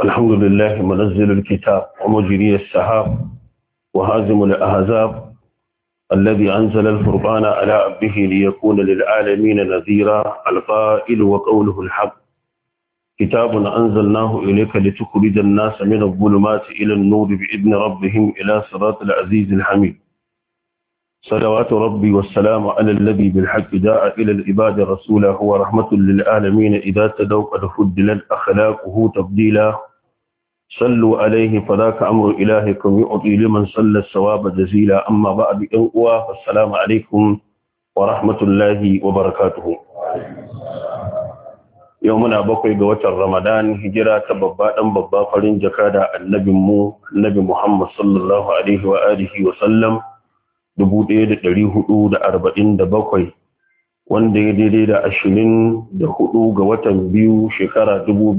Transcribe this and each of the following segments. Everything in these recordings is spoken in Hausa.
الحمد لله منزل الكتاب ومجري السحاب وهازم الأحزاب الذي أنزل الفرقان على عبده ليكون للعالمين نذيرا القائل وقوله الحق كتاب أنزلناه إليك لتخرج الناس من الظلمات إلى النور بإذن ربهم إلى صراط العزيز الحميد صلوات ربي والسلام على الذي بالحق جاء إلى العباد رسولا هو رحمة للعالمين إذا تدوا قد فضلت أخلاقه تبديلا صلوا عليه فذاك أمر إلهكم يعطي لمن صلى الثواب جزيلا أما بعد فالسلام عليكم ورحمة الله وبركاته يومنا بقي قوة رمضان هجرة ببا ببا فرين جكادا النبي محمد صلى الله عليه وآله وسلم 1447 wanda ya daidai da 24 ga watan biyu shekara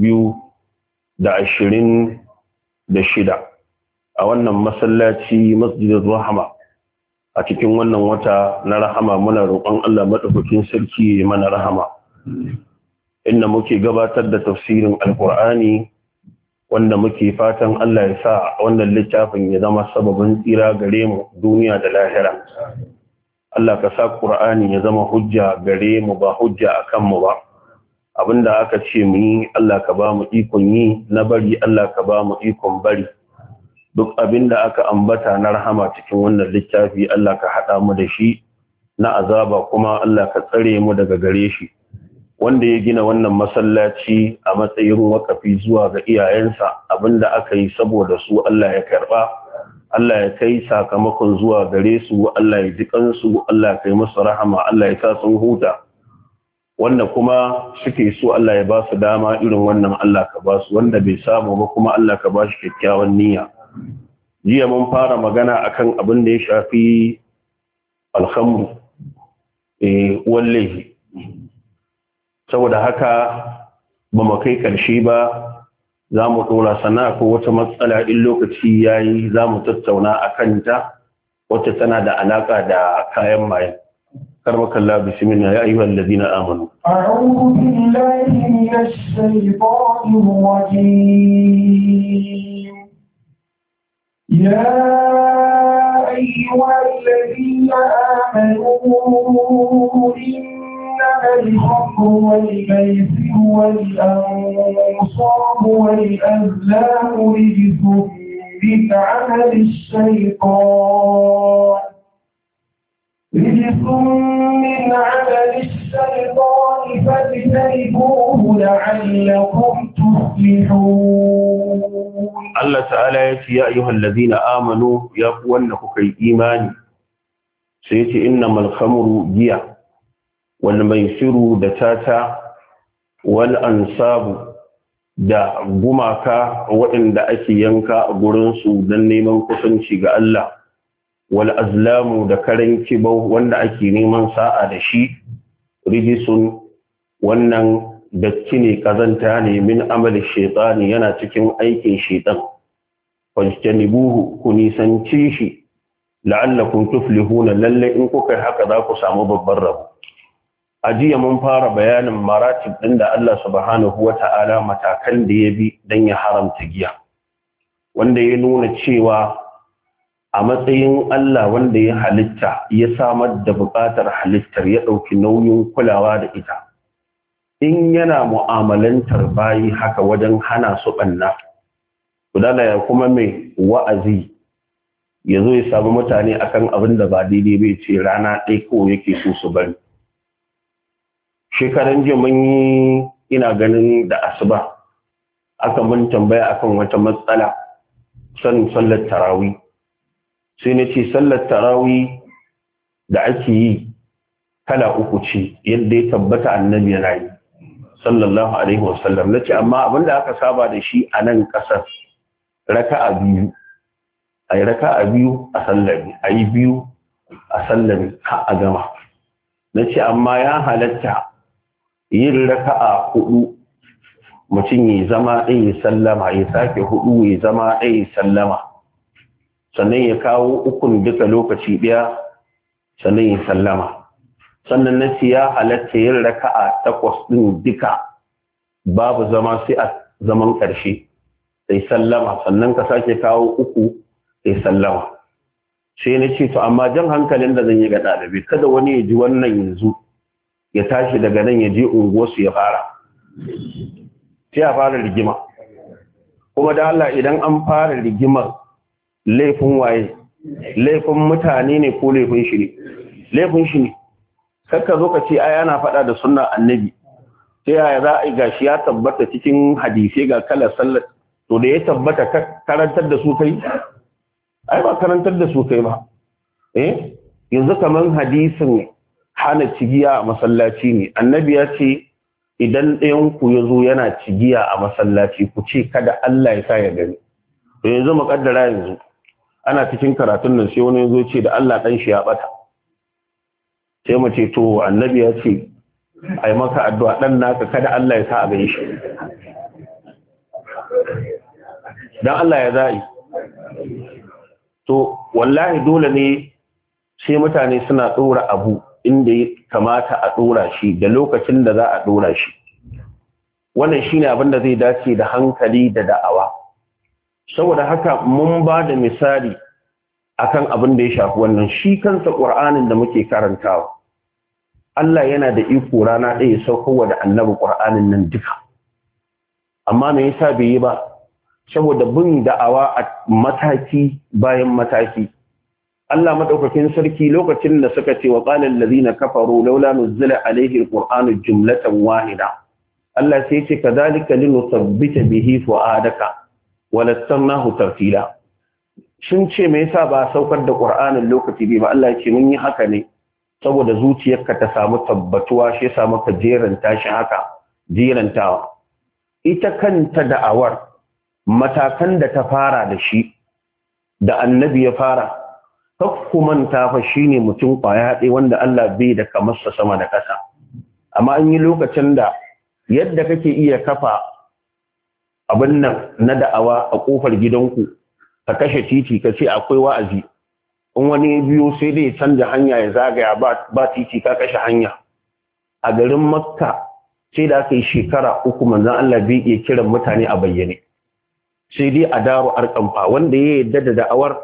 2026 a wannan masallaci masjidin rahama a cikin wannan wata na rahama muna roƙon Allah madaukakin sarki ya mana rahama inda muke gabatar da tafsirin alqur'ani wanda muke fatan Allah ya sa wannan littafin ya zama sababin tsira gare mu duniya da lahira. Allah ka sa Qur'ani ya zama hujja gare mu ba hujja akan mu ba. Abinda aka ce mu yi Allah ka ba mu ikon yi, na bari Allah ka ba mu ikon bari. Duk abinda aka ambata na rahama cikin wannan littafi Allah ka hada mu da shi, na azaba kuma Allah ka tsare mu daga gare shi. Wanda ya gina wannan masallaci a matsayin wakafi zuwa ga iyayensa abinda aka yi saboda su Allah ya karba Allah ya kai sakamakon zuwa gare su Allah ya ji kansu Allah ya kai musu rahama Allah ya sa sun huta wanda kuma suke so Allah ya ba su dama irin wannan Allah ka ba su wanda bai samu ba kuma Allah ka ba shi kyakkyawan niyya jiya mun fara magana akan abin da ya shafi alhamdu wallahi saboda haka ba mu kai ƙarshe ba za mu ɗora sana ko wata matsala in lokaci ya yi za mu tattauna a kanta wacce tana da alaƙa da kayan maye karmakalla bismillah ya ayyuhal ladina amanu a'udhu billahi minash shaitanir rajim ya ayyuhal ladina amanu الخمر والميسر والأنصاب والأزلام رجس من عمل الشيطان فاجتنبوه لعلكم تفلحون الله تعالى يا أيها الذين آمنوا يا أخوانك كي إيماني سيتي إنما الخمر جيع والميسر دتاتا والأنصاب da gumaka waɗanda ake yanka a gurinsu don neman kusanci ga Allah wal azlamu da karen kibau wanda ake neman sa'a da shi rijisun wannan datti ne kazanta ne min amali shaitani yana cikin aikin shaitan fajtanibuhu ku nisanci shi la'allakum tuflihuna lalle in kuka haka za ku samu babban rabo a jiya mun fara bayanin maratib ɗin da Allah subhanahu wa ta'ala matakan da ya bi don ya haramta giya wanda ya nuna cewa a matsayin Allah wanda ya halitta ya samar da buƙatar halittar ya ɗauki nauyin kulawa da ita in yana mu'amalantar bayi haka wajen hana su ɓanna kudala ya kuma mai wa'azi ya zo ya samu mutane akan abin da ba daidai bai ce rana ɗaya ko yake so su bari shekaran jiya mun yi ina ganin da asuba aka mun tambaya akan wata matsala sanin sallar tarawih sai na ce sallar tarawih da ake yi kala uku ce yadda ya tabbata annabi yana yi sallallahu alaihi wasallam nace amma abinda aka saba da shi a nan kasar raka'a biyu ayi raka'a biyu a sallami ayi biyu a sallami har a gama nace amma ya halatta yin raka'a hudu mutum ya zama ɗaya sallama ya sake hudu ya zama ɗaya sallama sannan ya kawo ukun duka lokaci ɗaya sannan ya sallama sannan na ya halatta yin raka'a 8 ɗin duka babu zama sai a zaman ƙarshe sai sallama sannan ka sake kawo uku sai sallama. Sai na ce to amma jan hankalin da zan yi ga ɗalibi kada wani ya ji wannan yanzu ya tashi daga nan ya je unguwarsu ya fara sai a fara rigima, kuma da Allah idan an fara rigimar laifin waye, laifin mutane ne ko laifin shi ne? Laifin shi ne. Kakka zo ka ce ai ana faɗa da sunna annabi sai yaya za a yi gashi ya tabbata cikin hadisi ga kalar sallar, to da ya tabbata karantar da su kai ai ba karantar da su kai ba. Yanzu kaman hadisin hana cigiya a masallaci ne, annabi ya ce idan ɗayan ku ya zo yana cigiya a masallaci ku ce kada Allah ya sa ya gani. To yanzu muƙaddara yanzu ana cikin karatun nan sai wani ya zo ce da Allah ɗan shi ya ɓata, sai mu ce to annabi ya ce ai maka addu'a ɗan naka kada Allah ya sa a gani shi. Dan Allah ya za'i. To wallahi dole ne sai mutane suna ɗora abu inda ya kamata a ɗora shi da lokacin da za a ɗora shi. Wannan shi ne abin da zai dace da hankali da da'awa. Saboda haka mun ba da misali akan abin da ya shafi wannan shi kansa ƙur'anin da muke karantawa. Allah yana da iko rana ɗaya saukowa da annabi ƙur'anin nan duka. Amma me yasa bai yi ba? Saboda bin da'awa a mataki bayan mataki. Allah madaukakin sarki lokacin da suka ce wa qala allazina kafaru laula nuzila alaihi alqur'anu jumlatan wahida, Allah sai ce kadhalika linusabbita bihi fuadaka wa lattarnahu tartila. Shin ce me yasa ba saukar da qur'anin lokaci ba? Allah ya ce mun yi haka ne saboda zuciyarka ta samu tabbatuwa, shi yasa maka jeranta shi haka jerantawa. Ita kanta da'awar matakan da ta fara da shi da annabi ya fara manta fa shine mutum kwaya ɗaya wanda Allah bai da kamarsa sama da ƙasa. Amma an yi lokacin da yadda kake iya kafa abin nan na da'awa a ƙofar gidanku ka kashe titi ka ce akwai wa'azi, in wani biyo sai dai canja hanya ya zagaya ba titi ka kashe hanya. A garin Makka sai da aka yi shekara 3 manzon Allah bai iya kiran mutane a bayyane, sai dai a daro arkamfa wanda ya yarda da da'awar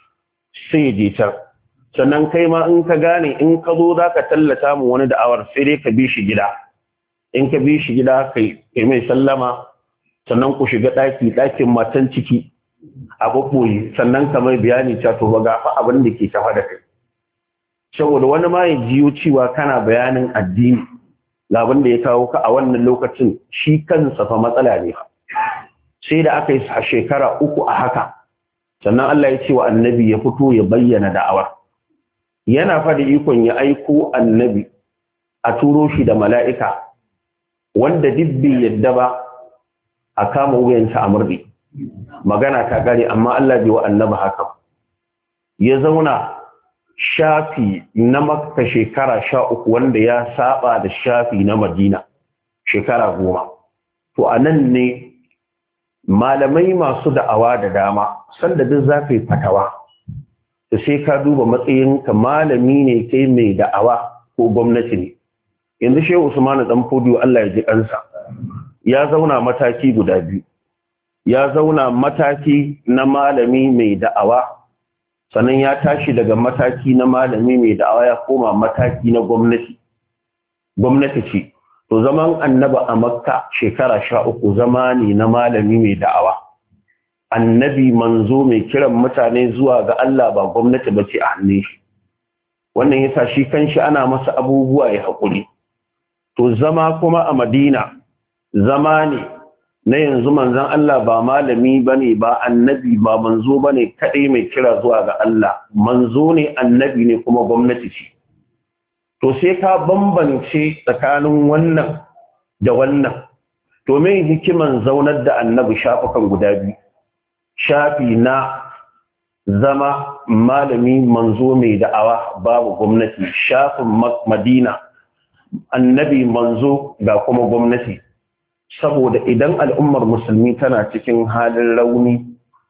sai je can. Sannan kai ma in ka gane in ka zo za ka tallata mu wani da'awar sai dai ka bi shi gida, in ka bi shi gida kai mai sallama, sannan ku shiga ɗakin matan ciki a ɓoɓɓoye, sannan ka mai bayani cewa to ba gafa abin da ke tafa da kai. Saboda wani ma ya jiyo cewa kana bayanin addini ga abin da ya kawo ka a wannan lokacin shi kansa fa matsala ne. Sai da aka yi a shekara 3 a haka sannan Allah ya ce wa annabi ya fito ya bayyana da'awar. Yana fada ikon ya aiko annabi a turo shi da mala'ika wanda dibbi yadda ba a kama wuyansa a murdi. Magana ta gare amma Allah bai wa annabi haka. Ya zauna shafi na Makka shekara 13 wanda ya saba da shafi na Madina shekara 10. To anan ne malamai masu da'awa da dama sanda duk za ka yi fatawa da sai ka duba matsayinka malami ne kai mai da'awa ko gwamnati ne. Yanzu Shehu Usman dan Fodiyo Allah ya ji kansa ya zauna mataki guda biyu. Ya zauna mataki na malami mai da'awa, sannan ya tashi daga mataki na malami mai da'awa ya koma mataki na gwamnati. Gwamnati ce to zaman annaba a Makka shekara 13 zama ne na malami mai da'awa, annabi manzo mai kiran mutane zuwa ga Allah ba gwamnati ba ce a hannun shi. Wannan yasa shi kanshi ana masa abubuwa ya haƙuri. To zama kuma a Madina zama ne na yanzu manzon Allah ba malami bane ba annabi ba manzo bane kadai mai kira zuwa ga Allah, manzo ne annabi ne kuma gwamnati ce. To sai ka bambance tsakanin wannan da wannan. To me hikiman zaunar da annabi shafukan guda biyu? Shafi na zama malami manzo mai da'awa babu gwamnati, shafin Madina annabi manzo ga kuma gwamnati. Saboda idan al'ummar musulmi tana cikin halin rauni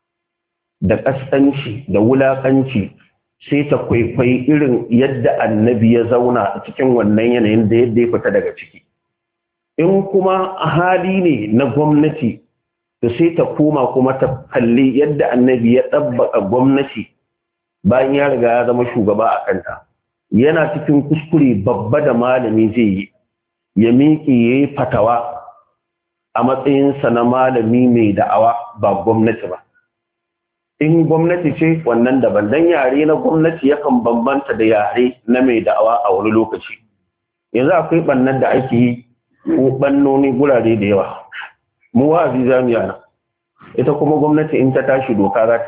da ƙasƙanci da wulaƙanci sai ta kwaikwayi irin yadda annabi ya zauna a cikin wannan yanayin da yadda ya fita daga ciki. In kuma hali ne na gwamnati to sai ta koma kuma ta kalli yadda annabi ya ɗabbaka gwamnati bayan ya riga ya zama shugaba a kanta. Yana cikin kuskure babba da malami zai yi, ya miƙe ya yi fatawa a matsayinsa na malami mai da'awa ba gwamnati ba. In gwamnati ce wannan daban, dan yare na gwamnati yakan bambanta da yare na mai da'awa a wani lokaci. Yanzu akwai ɓannan da ake yi ko ɓannoni gurare da yawa. Mu wa'azi za mu yana, ita kuma gwamnati in ta tashi doka za ta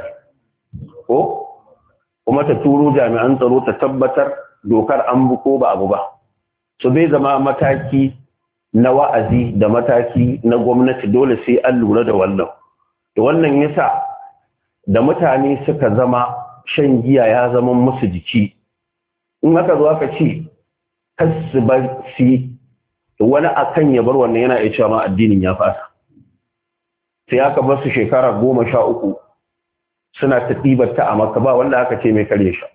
ko kuma ta turo jami'an tsaro ta tabbatar dokar an bu ko ba abu ba. So bai zama mataki na wa'azi da mataki na gwamnati, dole sai an lura da wannan. Da wannan yasa da mutane suka zama shan giya ya zama musu jiki, in aka zo aka ce kasu bar si, wani akan ya bar wannan yana iya cewa ma addinin ya fasa. Sai aka bar su shekara 13 suna ta ɗibarta a Makka, ba wanda aka ce mai kare shi.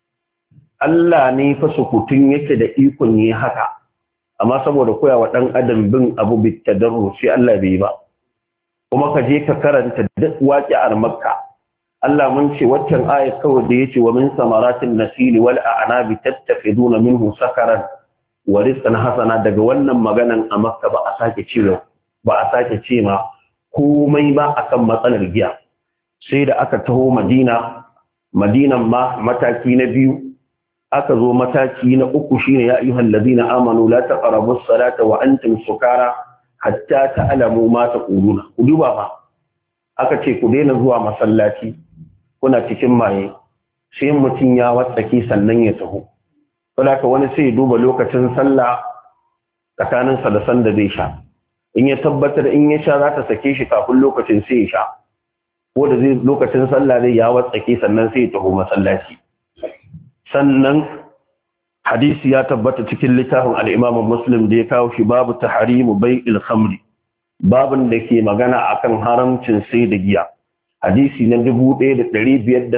Allah ne fa sukutun yake da ikon yi haka, amma saboda koyawa ɗan adam bin abu bitadarru sai Allah bai ba. Kuma ka je ka karanta duk waƙi'ar Makka, Allah mun ce waccan ayat kawai da yace wa min samaratin nasili wal a'nabi tattafiduna minhu sakaran wa rizqan hasana, daga wannan maganan a Makka ba a sake ce ma komai ba akan matsalar giya. Sai da aka taho Madinan ma mataki na biyu, aka zo mataki na uku shine ya ayyuhal ladina amanu la taqrabus salata wa antum sukara hatta ta'lamu ma taquluna. Ku duba fa, aka ce ku daina zuwa masallaci kuna cikin maye, sai mutum ya watsake sannan ya taho. Saboda wani sai ya duba lokacin sallah tsakaninsa da sanda zai sha, in ya tabbatar in ya sha za ta sake shi kafin lokacin sai ya sha, ko da zai lokacin sallah zai ya watsake sannan sai ya taho masallaci. Sannan hadisi ya tabbata cikin littafin al-Imam Muslim da ya kawo shi, babu tahrimu bai'il khamri, babin da ke magana akan haramcin sai da giya. Hadisi na 1578.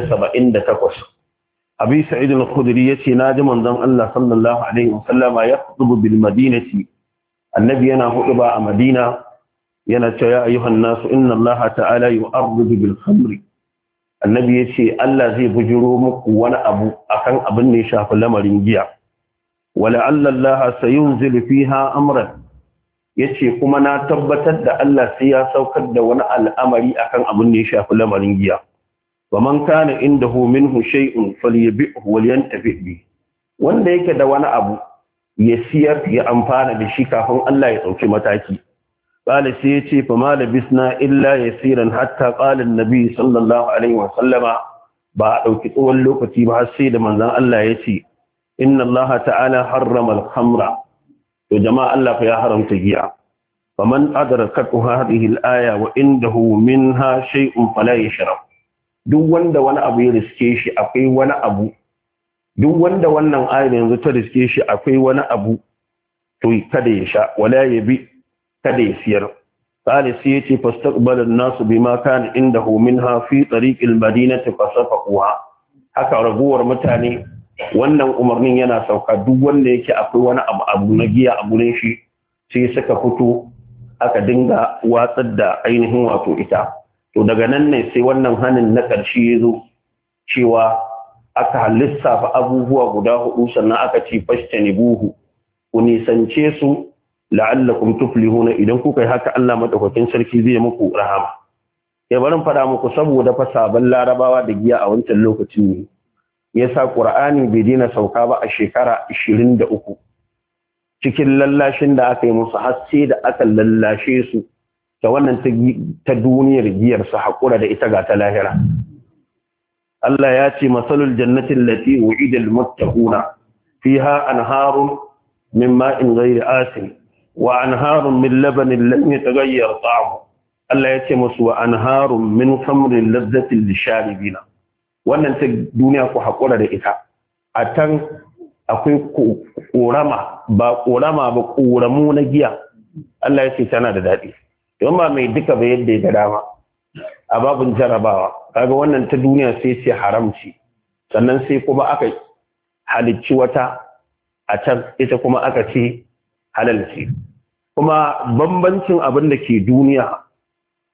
Abi Sa'id al-Khudri yace naji manzon Allah sallallahu alaihi wasallam ya khutubu bil madinati, annabi yana hutuba a Madina yana cewa ya ayyuhan nasu inna Allah ta'ala yu'arridu bil khamri. Annabi yace Allah zai bujiro muku wani abu akan abin da ya shafi lamarin giya. Wala Allah sayunzilu fiha amran, yace kuma na tabbatar da Allah sai ya saukar da wani al'amari akan abin da ya shafi lamarin giya. Wa man kana indahu minhu shay'un falyabi'hu walyantafi bi, wanda yake da wani abu ya siyar ya amfana da shi kafin Allah ya dauki mataki. Qala sai yace fa ma labisna illa yasiran hatta qala an-nabi sallallahu alaihi wa sallama, ba a dauki tsawon lokaci ba har sai da manzon Allah yace inna Allah ta'ala harrama al-khamra, to jama'a Allah fa ya haramta giya. Faman adrakat hadhihi al-aya wa indahu minha shay'un fala yashrab, duk wanda wani abu ya riske shi akwai wani abu, duk wanda wannan ayar yanzu ta riske shi akwai wani abu, to kada ya sha, wala yabi, kada ya siyar. Qala sai yace fastaqbala an-nasu bima kana indahu minha fi tariq al-madinati fasafaquha. Haka raguwar mutane wannan umarnin yana sauka, duk wanda yake akwai wani abu na giya a gurin shi sai suka fito aka dinga watsar da ainihin wato ita. To daga nan ne sai wannan hanin na ƙarshe ya zo cewa aka lissafa abubuwa guda 4, sannan aka ce fashtanibuhu, ku nisance su la'allakum tuflihuna, idan kuka yi haka Allah madaukakin sarki zai muku rahama. Ya barin fada muku saboda fa sabon larabawa da giya a wancan lokacin ne yasa Qur'ani bai daina sauka ba a shekara 23, cikin lallashin da aka yi musu har sai da aka lallashe su ta wannan ta duniyar giyar su haƙura da ita ga ta lahira. Allah ya ce masalul jannatin lati wu'ida al-muttaquna fiha anharun min ma'in ghayri asin wa anharun min labanin lam yataghayyar ta'amuhu. Allah ya ce musu wa anharun min khamrin ladzatin lisharibina. Wannan ta duniya ku haƙura da ita. A tan akwai ƙorama ba ƙoramu na giya. Allah ya ce tana da daɗi. Don ba mai duka ba yadda ya ga dama a babin jarabawa, kaga wannan ta duniya sai ce haramci, sannan sai kuma aka halicci wata a can ita kuma aka ce halalci. Kuma bambancin abin da ke duniya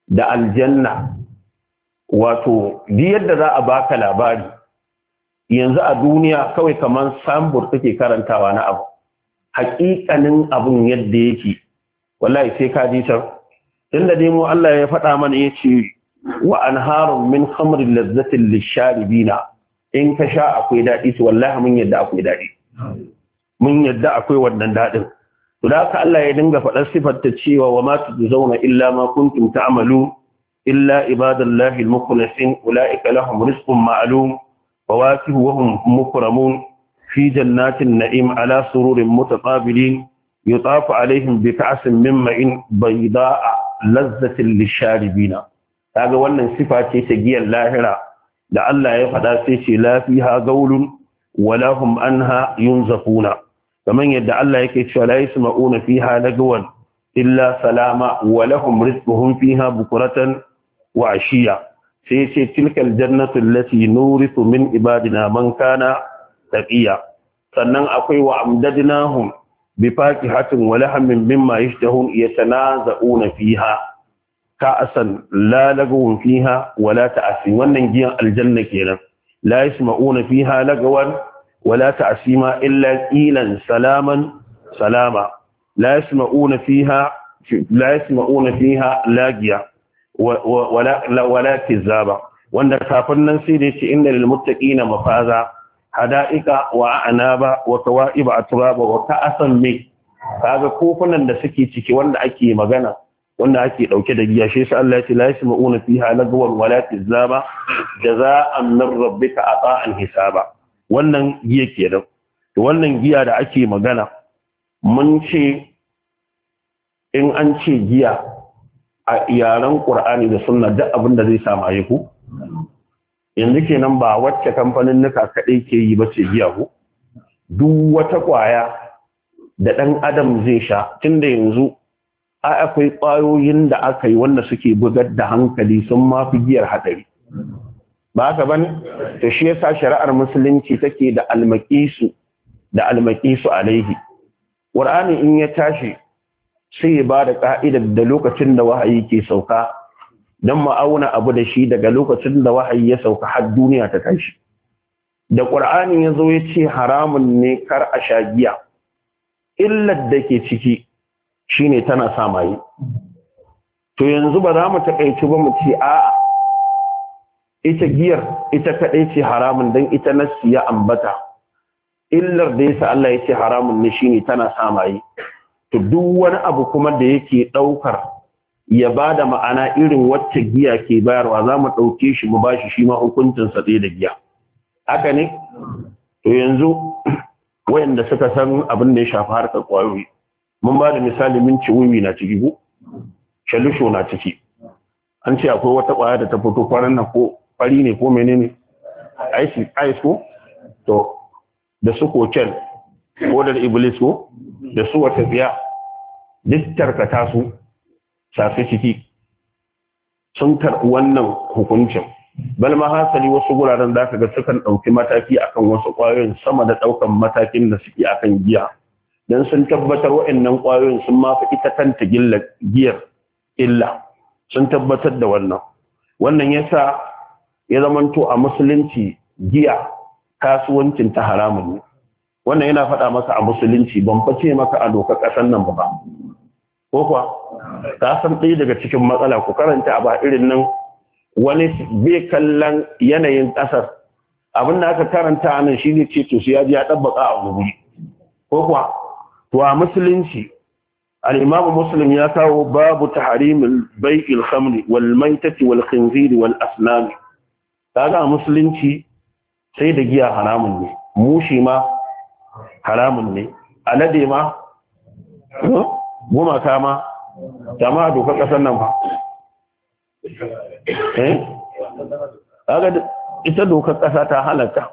da aljanna wato duk yadda za a baka labari yanzu a duniya kawai kamar sambur kake karantawa na abu haƙiƙanin abun yadda yake wallahi sai ka ji can inda dai mu Allah ya faɗa mana yace wa anharun min khamrin lazzatin lisharibina in ka sha akwai daɗi to wallahi mun yadda akwai daɗi mun yadda akwai wannan daɗin to da haka Allah ya dinga faɗar sifar ta cewa wa ma tujzauna illa ma kuntum ta'malu illa ibadallahi al-mukhlasin ulaika lahum rizqun ma'lum فواكه وهم مكرمون في جنات النعيم على سرور متقابلين يطاف عليهم بكأس من معين بيضاء لذة للشاربين هذا wannan sifa ce ta giyar lahira da Allah ya faɗa sai ce la fiha gaulun wala hum anha yunzafuna kaman yadda Allah yake cewa la yasma'una fiha lagwan illa salama wa lahum rizquhum fiha bukratan wa ashiya sai ce tilkal jannatu allati nurithu min ibadina man kana taqiya sannan akwai wa amdadnahum bi fakihatin wa lahmin mimma yashtahun yatanaza'una fiha ka'san la lagwun fiha wa la ta'sim wannan giyan aljanna kenan la yasma'una fiha lagwan wa la ta'sima illa qilan salaman salama la yasma'una fiha lagiya wala kizaba wanda kafin nan sai da yace inna lil muttaqina mafaza hada'ika wa anaba wa kawa'iba atraba wa ka'asan mi kaga kofunan da suke ciki wanda ake magana wanda ake dauke da giya shi sai Allah ya ce la yasma'una fiha lagwan wala kizaba jazaa'an min rabbika ata'an hisaba wannan giya kenan to wannan giya da ake magana mun ce in an ce giya a yaren Qur'ani da Sunna duk abin da zai samu ayi ku yanzu kenan ba wacce kamfanin nuka kadai ke yi ba ce giya ku duk wata kwaya da dan adam zai sha tunda yanzu akwai kwayoyin da aka yi wanda suke bugar da hankali sun mafi giyar hadari ba haka bane to shi yasa shari'ar musulunci take da almaqisu alaihi Qur'ani in ya tashi sai ya ba da ƙa'idar da lokacin da wahayi ke sauka don ma'auna abu da shi daga lokacin da wahayi ya sauka har duniya ta tashi. Da ƙur'ani ya zo ya ce haramun ne kar a sha giya, illar da ke ciki shi ne tana sa maye. To yanzu ba za mu taƙaici ba mu ce a ita giyar ita kaɗai ce haramun don ita nassi ya ambata. Illar da ya sa Allah ya ce haramun ne shi ne tana sa maye. To duk wani abu kuma da yake ɗaukar ya ba da ma'ana irin wacce giya ke bayarwa za mu ɗauke shi mu ba shi ma hukuncinsa ɗaya da giya haka ne to yanzu wayanda suka san abin da ya shafi harkar ƙwayoyi mun ba da misali min ci wiwi na ciki ko shalusho na ciki an ce akwai wata ƙwaya da ta fito kwanan nan ko fari ne ko menene ice ko to da su koken ko da iblis ko da su wata biya duk tarkata su safi ciki sun karɓi wannan hukuncin bal ma hasali wasu guraren da ka ga sukan ɗauki mataki akan wasu ƙwayoyin sama da ɗaukan matakin da suke akan giya don sun tabbatar waɗannan ƙwayoyin sun mafi ita kanta giyar illa sun tabbatar da wannan yasa ya zamanto a musulunci giya kasuwancin ta haramun ne wannan yana faɗa maka a musulunci ban face maka a dokar ƙasar nan ba ko kuwa ka san ɗaya daga cikin matsala ku karanta a ba irin nan wani bai kallon yanayin ƙasar abin da aka karanta a nan shi ne ce to ya ji ya ɗabbaka a wuri ko kuwa to a musulunci al-imamu muslim ya kawo babu tahrimil bai'il khamri wal maitati wal khinzir wal asnam kaga a musulunci sai da giya haramun ne mushi ma haramun ne alade ma gumaka ma dama dokar kasar nan ba kaga ita dokar kasa ta halatta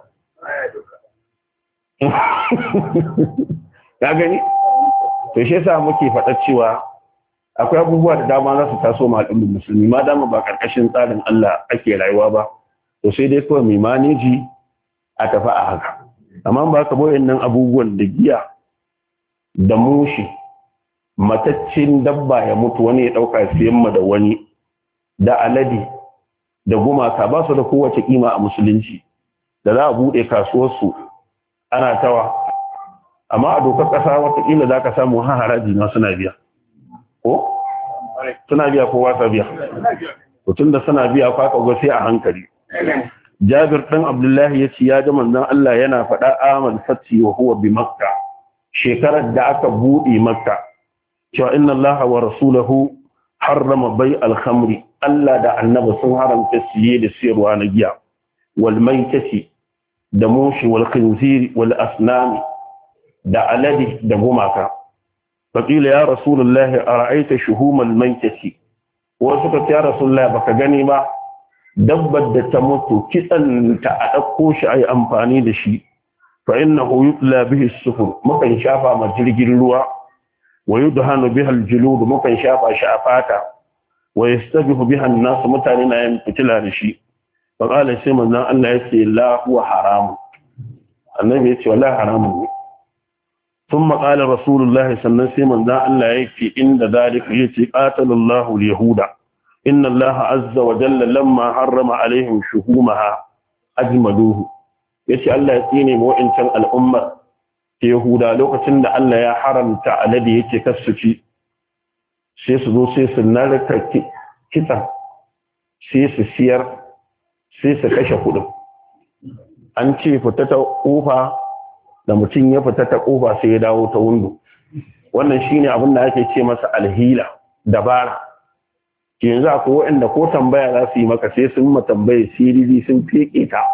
ka gani to shi yasa muke faɗa cewa akwai abubuwa da dama za su taso ma al'ummar musulmi ma dama ba karkashin tsarin Allah ake rayuwa ba to sai dai kawai mai maneji a tafi a haka amma ba ka boyen nan abubuwan da giya da mushi mataccin dabba ya mutu wani ya dauka siyan ma da wani da alade da gumaka ba su da kowace kima a musulunci da za a buɗe kasuwarsu ana tawa, amma a dokar ƙasa watakila za ka samu haraji ma suna biya ko? suna biya ko wasa biya? tun da suna biya kwakwa sai a hankali. Jabir ɗan Abdullahi ya ce ya ji manzon Allah yana faɗa amal fati wa huwa bi Makka, shekarar da aka buɗe Makka, cewa inna Allah wa rasulahu harrama bai al-khamri, Allah da annabi sun haramta siye da siyarwa na giya, wal maitati da mushi, wal khinziri wal asnami da aladi da gumaka. Faqila ya rasulullahi ara'aita shuhumal maitati, wasu ka ya rasulullahi baka gani ba dabbar da ta mutu kitsan ta a ɗauko shi a yi amfani da shi, fa innahu yutla bihi as-sufur, mukan shafa ma jirgin ruwa, wa yudhanu biha al-julud, mukan shafa shi a fata, wa yastabihu biha an-nas, mutane na yin fitila da shi. Fa qala sai manzon Allah yace la huwa haram, annabi yace wallahi haramun ne. thumma qala rasulullah sannan sai manzon Allah yace inda zalika yace qatalallahu al-yahuda inna Allah azza wa jalla lamma harrama alaihim shuhumaha ajmaduhu, yace Allah ya tsine mu wa'incan al'ummar ta Yahuda lokacin da Allah ya haramta alade yake kassuci, sai su zo sai su narka kitsan sai su siyar sai su kashe kudin. An ce fita ta kofa da mutum ya fita ta kofa sai ya dawo ta windo. Wannan shine abin da ake ce masa alhila, dabara. Yanzu akwai waɗanda ko tambaya za su yi maka sai sun tambaye siriri sun feke ta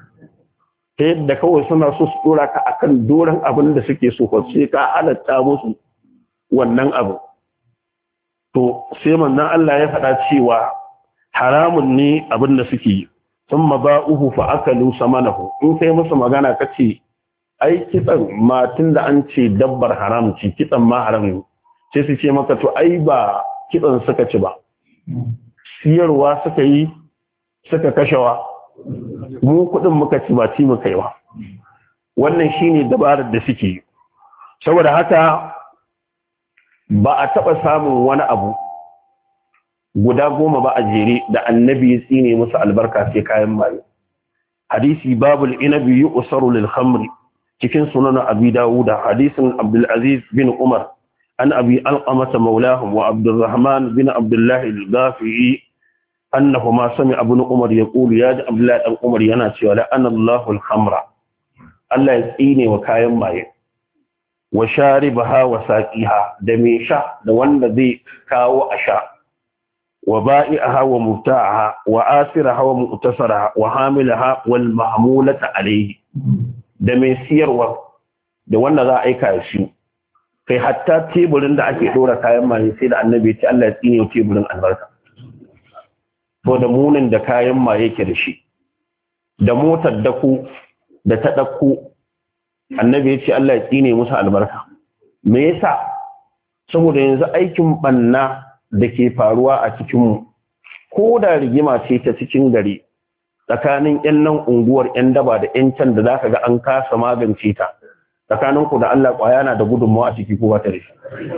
yadda kawai suna so su dora ka akan doron abin da suke so, sai ka halatta musu wannan abu. To sai manzon Allah ya faɗa cewa haramun ne abin da suke yi. Thumma ba'uhu fa akalu samanahu, in kai musu magana kace ai kitsan ma tunda an ce dabbar haram ce, kitsan ma haram ne, sai su ce maka to ai ba kitsan suka ci ba, siyarwa suka yi suka kashewa, mu kudin muka ci ba ci muka yi ba. Wannan shine dabarar da suke yi. Saboda haka ba a taba samun wani abu guda 10 ba a jere da annabi ya tsine musu albarka sai kayan maye. Hadisi babul inabi yu'saru lil khamri cikin sunan Abi Dawud, hadisin Abdul Aziz bin Umar an Abi Alqamah maulahum wa Abdurrahman bin Abdullah al-Ghafi'i annahuma sami'a ibn Umar yaqulu ya ji Abdullah dan Umar yana cewa la anallahu al-khamra, Allah ya tsine wa kayan maye, wa sharibaha wa saqiha, da me sha da wanda zai kawo a sha, wa ba'i'aha wa mubta'aha wa asiraha wa mu'tasaraha wa hamilaha wal mahmulata alayhi, da mai siyarwa da wanda za a aika shi. Kai hatta teburin da ake dora kayan maye sai da annabi ya ce Allah ya tsine teburin albarka. To da munin da kayan maye yake da shi, da motar dako da ta dako, annabi ya ce Allah ya tsine musu albarka. Me yasa? Saboda yanzu aikin banna da ke faruwa a cikinmu, ko da rigima ce ta cikin gari tsakanin 'yan nan unguwar 'yan daba da 'yan can da za ka ga an kasa magance ta, tsakaninku da Allah kwaya na da gudunmawa a ciki ko ba ta da shi.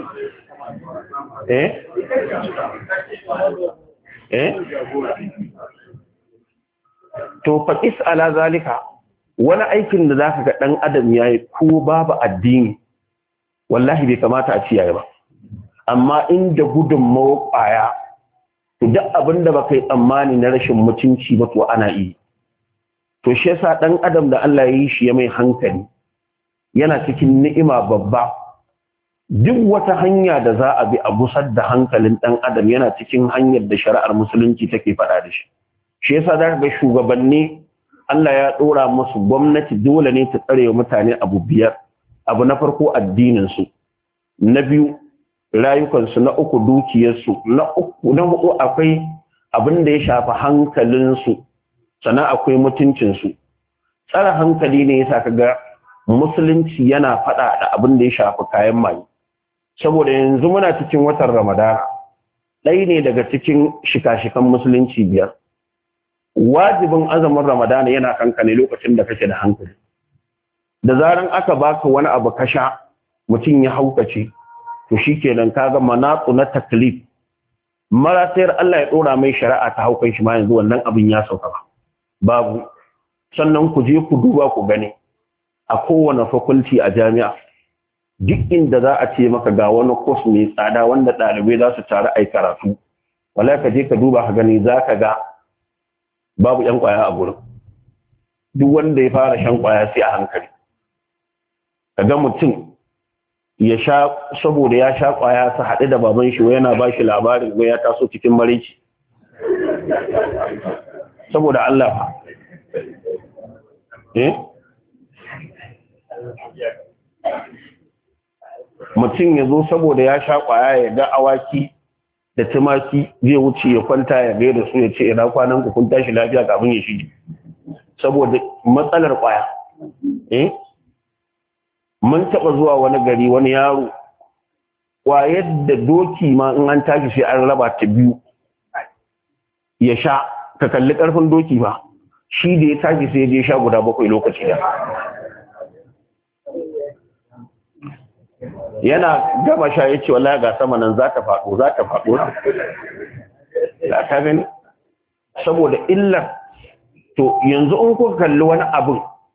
To faƙis ala zalika, wani aikin da za ka ga ɗan adam ya yi ko babu addini, wallahi bai kamata a ciyaye ba. Amma inda gudunmawa ƙwaya, duk abin da ba kai tsammani na rashin mutunci ba to ana yi. To shi yasa ɗan adam da Allah ya yi shi ya mai hankali, yana cikin ni'ima babba. Duk wata hanya da za a bi a gusar da hankalin ɗan adam yana cikin hanyar da shari'ar musulunci take faɗa da shi. Shi yasa za ka ga shugabanni Allah ya ɗora musu, gwamnati dole ne ta tsare wa mutane abu 5. Abu na farko addininsu, na 2 rayukansu, na 3 dukiyarsu, na 4 akwai abin da ya shafi hankalinsu, sannan akwai mutuncinsu. Tsara hankali ne yasa kaga musulunci yana faɗa da abin da ya shafi kayan maye. Saboda yanzu muna cikin watan Ramadana, ɗaya ne daga cikin shika-shikan musulunci 5. Wajibin azumin Ramadana yana kanka ne lokacin da kake da hankali. Da zaran aka baka wani abu ka sha, mutum ya haukace, to shikenan kaga manatsu na taklif maratayar Allah ya ɗora mai shari'a ta haukan shi ma yanzu wannan abin ya sauka babu. Sannan ku je ku duba ku gani a kowane fakulti a jami'a duk inda za a ce maka ga wani course mai tsada wanda ɗalibai za su taru ai karatu, wala ka je ka duba ka gani za ka ga babu ƴan ƙwaya a gurin. Duk wanda ya fara shan ƙwaya sai a hankali. Ka ga mutum ya sha, saboda ya sha ƙwaya su haɗu da baban shi yana ba shi labarin ya taso cikin marici. Saboda Allah mutum ya zo saboda ya sha ƙwaya ya ga awaki da tumaki zai wuce ya kwanta ya gai da su ya ce ina kwanan ku kun tashi lafiya kafin ya shige saboda matsalar ƙwaya. Mun taɓa zuwa wani gari, wani yaro ƙwayar da doki ma in an tashi sai an raba ta biyu ya sha, ka kalli ƙarfin doki ba, shi da ya tashi sai ya je sha guda 7 lokaci da. Yana gama sha ya ce wallahi ga sama nan za ta faɗo da ta gani saboda illar. To yanzu in kuka kalli wani abin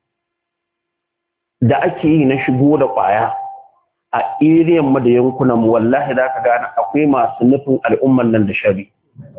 da ake yi na shigo da ƙwaya a eriyan mu da yankunan mu, wallahi za ka gane akwai masu nufin al'umman nan da shari,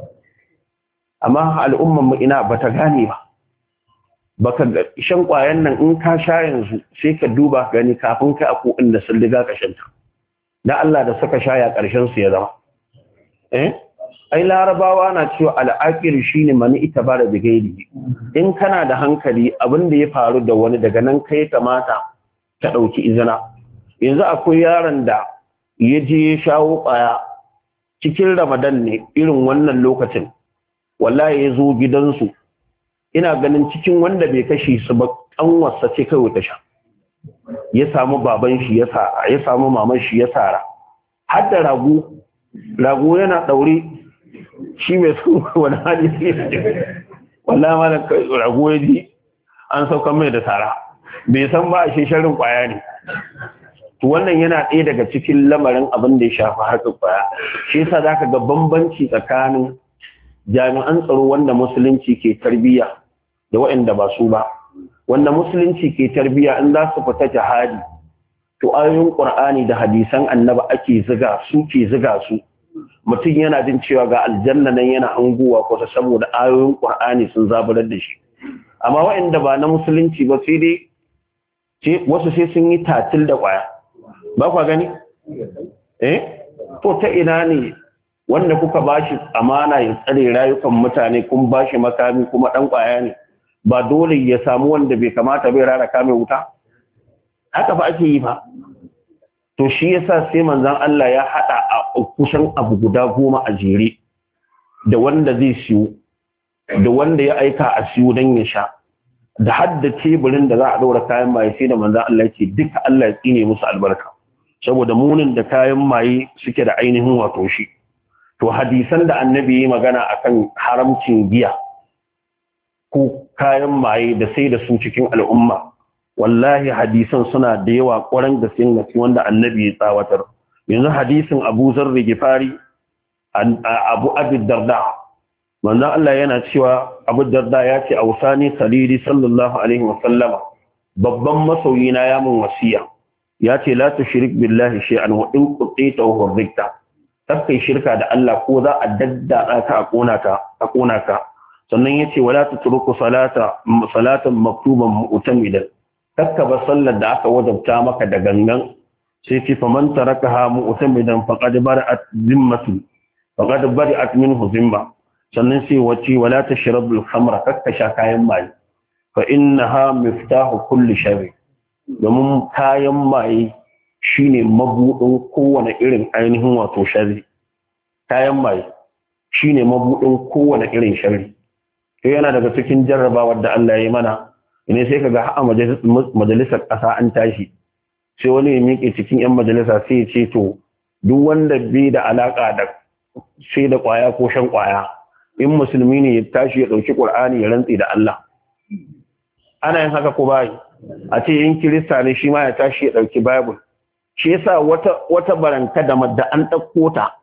amma al'umman mu ina bata gane ba. Baka ga shan ƙwayan nan in ka sha yanzu sai ka duba gani kafin ka ako inda sun riga ka shanta da Allah da suka sha ya ƙarshen su ya zama. Ai larabawa na cewa al'aqil shine mani itabara da gairi. In kana da hankali abin da ya faru da wani daga nan kai kamata ka dauki izina. Yanzu akwai yaron da ya je ya shawo ƙwaya cikin Ramadan ne irin wannan lokacin, wallahi ya zo gidansu, ina ganin cikin wanda bai kashe su ba kanwarsa ce kai ta sha, ya samu baban shi ya samu maman shi ya sara, har da rago yana daure shi mai su wani hali wallahi malam rago ya ji an saukan mai da sara, bai san ba a sharin ƙwaya ne. To wannan yana ɗaya daga cikin lamarin abin da ya shafi harkar ƙwaya. Shi yasa zaka ga bambanci tsakanin jami'an tsaro wanda musulunci ke tarbiyya da waɗanda ba su ba. Wanda musulunci ke tarbiyya in za su fita jihadi, to ayoyin Qur'ani da hadisan Annabi ake ziga su. Mutum yana jin cewa ga aljanna nan yana anguwa ko saboda ayoyin Qur'ani sun zaburar da shi. Amma waɗanda ba na musulunci ba sai dai wasu sai sun yi tatil da ƙwaya. Ba kwa gani? To ta ina ne wanda kuka bashi amana ya tsare rayukan mutane kun bashi makami kuma dan ƙwaya ne, ba dole ya samu wanda bai kamata bai rara kame wuta? Haka fa ake yi fa. To shi yasa sai manzon Allah ya hada a kusan abu guda 10 a jere, da wanda zai siyo, da wanda ya aika a siyo dan ya sha, da hadda teburin da za a daura kayan maye, sai da manzon Allah yake duka Allah ya tsine musu albarka saboda munin da kayan maye suke da ainihin wato shi. To hadisan da Annabi ya magana akan haramcin giya ko kayan maye da sai da su cikin al'umma, wallahi hadisan suna da yawa ƙwarar gaske wanda Annabi ya tsawatar. Yanzu hadisin Abu Zarr Gifari, Abu Darda, manzon Allah yana cewa Abu Darda ya ce ausani khalili sallallahu alaihi wa sallama, babban masoyina ya mun wasiya, ya ce la tushrik billahi shay'an wa in qutita wa hurrikta, kai shirka da Allah ko za a daddada ka a kona ka. Sannan yace wala tutruku salatan maktuban mu'tamidan, kakka ba sallar da aka wajabta maka da gangan, sai ce faman tarakaha mu'tamidan faqad bari'at minhu zimma. Sannan sai wace wala tashrabul khamra, kakka sha kayan maye, fa innaha miftahu kulli sharri, domin kayan maye shine mabudin kowane irin ainihin wato sharri. Kayan maye shine mabudin kowane irin sharri. To yana daga cikin jarrabawar da Allah ya yi mana ne, sai kaga a majalisar ƙasa an tashi, sai wani ya miƙe cikin 'yan majalisa sai ya ce to duk wanda bai da alaƙa da sai da ƙwaya ko shan ƙwaya, in musulmi ne ya tashi ya ɗauki ƙur'ani ya rantse da Allah. Ana yin haka ko bai? A ce yin kirista ne shi ma ya tashi ya ɗauki bible. Shi yasa wata baranta da an ɗauko ta